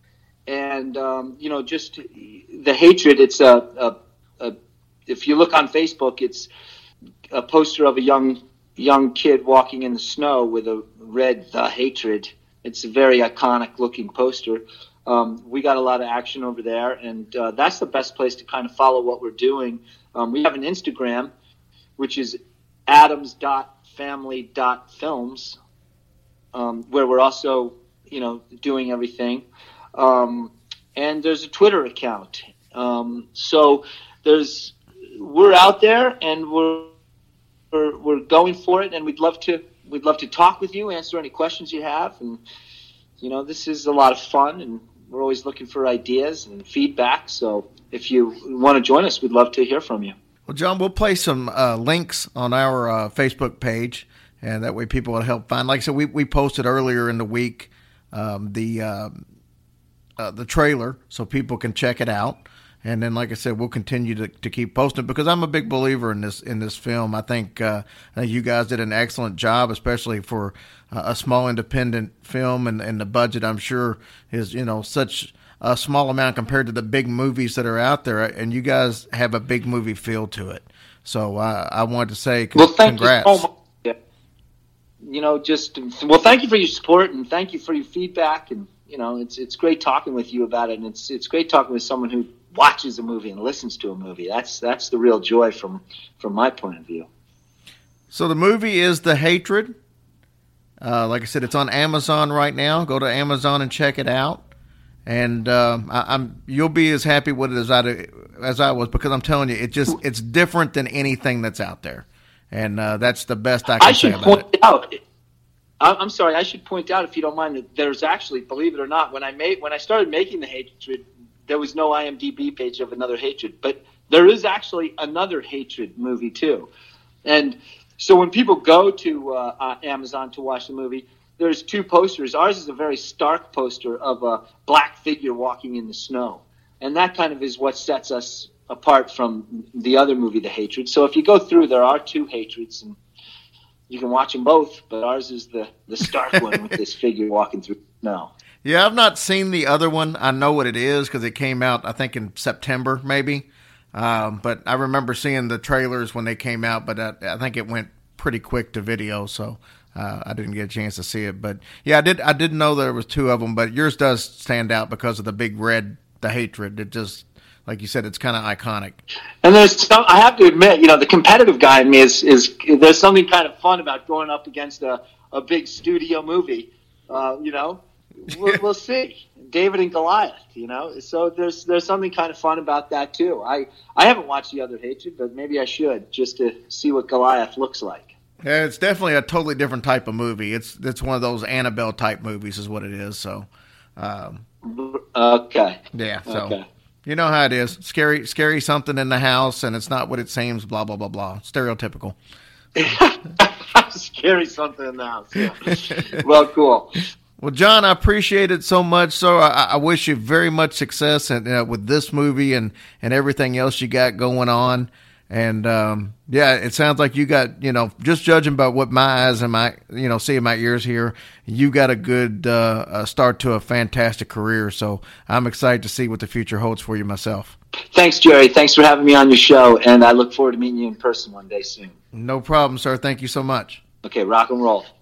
And, um, you know, just The Hatred, it's a, a, a, if you look on Facebook, it's a poster of a young young kid walking in the snow with a red The Hatred. It's a very iconic looking poster. Um, we got a lot of action over there, and uh, that's the best place to kind of follow what we're doing. Um, we have an Instagram, which is adams dot family dot films, um, where we're also, you know, doing everything. Um, and there's a Twitter account. Um, so there's, we're out there and we're, we're, we're going for it, and we'd love to, we'd love to talk with you, answer any questions you have. And, you know, this is a lot of fun, and we're always looking for ideas and feedback. So if you want to join us, we'd love to hear from you. Well, John, we'll place some uh, links on our uh, Facebook page, and that way people will help find. Like I said, we, we posted earlier in the week um, the, uh, Uh, the trailer, so people can check it out. And then, like I said, we'll continue to, to keep posting, because I'm a big believer in this in this film. I think, uh, I think you guys did an excellent job, especially for uh, a small independent film, and, and the budget, I'm sure, is, you know, such a small amount compared to the big movies that are out there. And you guys have a big movie feel to it. So uh, I wanted to say c- well, thank congrats. You so much. You know, just well, thank you for your support, and thank you for your feedback. And you know, it's it's great talking with you about it, and it's it's great talking with someone who watches a movie and listens to a movie. That's that's the real joy from from my point of view. So the movie is The Hatred. Uh, like I said, it's on Amazon right now. Go to Amazon and check it out. And uh, I, I'm you'll be as happy with it as I as I was, because I'm telling you, it just it's different than anything that's out there, and uh, that's the best I can I say should about point it. out. I'm sorry. I should point out, if you don't mind, that there's actually, believe it or not, when I made when I started making The Hatred, there was no IMDb page of another Hatred, but there is actually another Hatred movie too. And so when people go to uh, uh, Amazon to watch the movie, there's two posters. Ours is a very stark poster of a black figure walking in the snow, and that kind of is what sets us apart from the other movie, The Hatred. So if you go through, there are two Hatreds, and you can watch them both, but ours is the, the stark one with this figure walking through snow. Yeah, I've not seen the other one. I know what it is because it came out, I think, in September, maybe. Um, but I remember seeing the trailers when they came out, but I, I think it went pretty quick to video, so uh, I didn't get a chance to see it. But yeah, I did. I did know there was two of them, but yours does stand out because of the big red, The Hatred. It just, like you said, it's kind of iconic. And there's some, I have to admit, you know, the competitive guy in me is, is there's something kind of fun about going up against a, a big studio movie. Uh, you know, we'll, we'll see. David and Goliath, you know. So there's there's something kind of fun about that too. I, I haven't watched the other Hatred, but maybe I should, just to see what Goliath looks like. Yeah, it's definitely a totally different type of movie. It's it's one of those Annabelle type movies, is what it is. So, um, okay, yeah. So okay. You know how it is. Scary, scary something in the house, and it's not what it seems. Blah blah blah blah. Stereotypical. I'm scary something now. So. Well, cool. Well, John, I appreciate it so much. So I, I wish you very much success and, uh, with this movie and, and everything else you got going on. And, um, yeah, it sounds like you got, you know, just judging by what my eyes and my, you know, seeing my ears here, you got a good uh, a start to a fantastic career. So I'm excited to see what the future holds for you myself. Thanks, Jerry. Thanks for having me on your show. And I look forward to meeting you in person one day soon. No problem, sir. Thank you so much. Okay, rock and roll.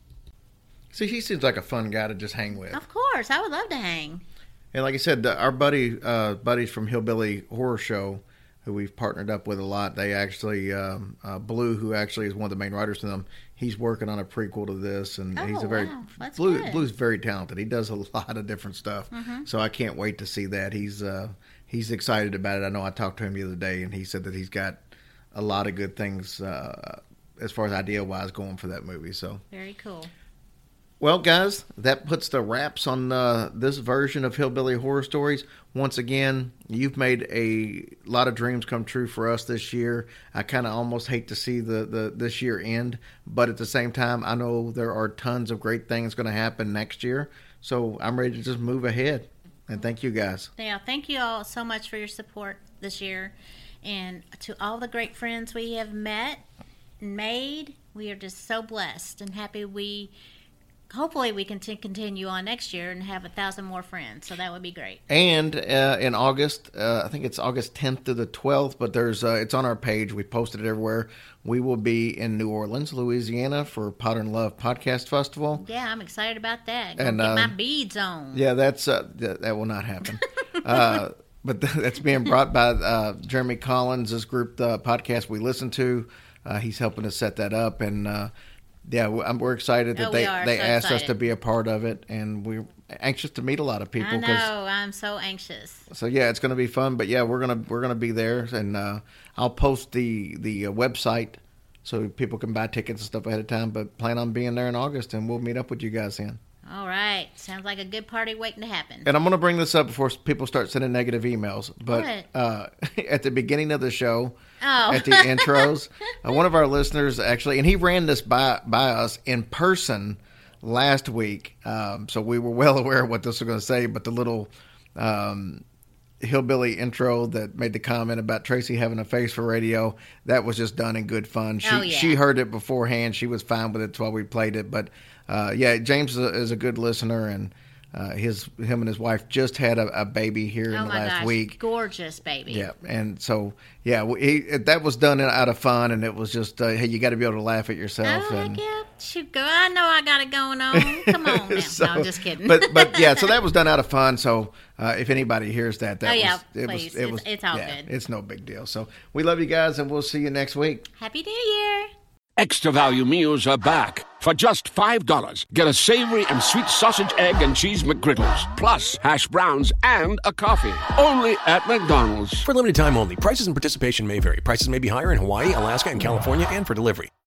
See, he seems like a fun guy to just hang with. Of course. I would love to hang. And like I said, our buddy, uh, buddies from Hillbilly Horror Show, who we've partnered up with a lot, they actually, um, uh, Blue, who actually is one of the main writers for them, he's working on a prequel to this, and oh, he's a very, wow. That's Blue, good. Blue's very talented. He does a lot of different stuff, mm-hmm. so I can't wait to see that. He's uh, he's excited about it. I know I talked to him the other day, and he said that he's got a lot of good things uh, as far as idea-wise going for that movie. So very cool. Well, guys, that puts the wraps on uh, this version of Hillbilly Horror Stories. Once again, you've made a lot of dreams come true for us this year. I kind of almost hate to see the, the this year end, but at the same time, I know there are tons of great things going to happen next year. So I'm ready to just move ahead. And thank you, guys. Yeah, thank you all so much for your support this year. And to all the great friends we have met and made, we are just so blessed and happy we... Hopefully we can t- continue on next year and have a thousand more friends. So that would be great. And uh, in August, uh, I think it's August tenth to the twelfth, but there's uh, it's on our page. We posted it everywhere. We will be in New Orleans, Louisiana for Powder and Love Podcast Festival. Yeah, I'm excited about that. Go and, get uh, my beads on. Yeah, that's uh, that, that will not happen. uh, but that's being brought by uh, Jeremy Collins, this group, the podcast we listen to. Uh, he's helping us set that up, and uh, yeah, we're excited that oh, they, they they so asked excited. us to be a part of it, and we're anxious to meet a lot of people. I know, I'm so anxious. So yeah, it's going to be fun. But yeah, we're gonna we're gonna be there, and uh, I'll post the the uh, website so people can buy tickets and stuff ahead of time. But plan on being there in August, and we'll meet up with you guys then. All right, sounds like a good party waiting to happen. And I'm going to bring this up before people start sending negative emails. But uh, at the beginning of the show, oh. at the intros, uh, one of our listeners actually, and he ran this by by us in person last week, um, so we were well aware of what this was going to say. But the little um, hillbilly intro that made the comment about Tracy having a face for radio, that was just done in good fun. She oh, yeah. she heard it beforehand. She was fine with it while we played it, but. Uh, yeah, James is a, is a good listener, and uh, his him and his wife just had a, a baby here oh in the my last gosh, week. Gorgeous baby. Yeah, and so yeah, we, he, that was done out of fun, and it was just uh, hey, you got to be able to laugh at yourself. Oh, and, yeah, shoot, girl, I know I got it going on. Come on now. so, no, I'm just kidding. but but yeah, so that was done out of fun. So uh, if anybody hears that, that oh, was yeah, it please. was it it's, was it's all yeah, good. It's no big deal. So we love you guys, and we'll see you next week. Happy New Year. Extra value meals are back. For just five dollars, get a savory and sweet sausage, egg, and cheese McGriddles, plus hash browns and a coffee. Only at McDonald's. For limited time only. Prices and participation may vary. Prices may be higher in Hawaii, Alaska, and California, and for delivery.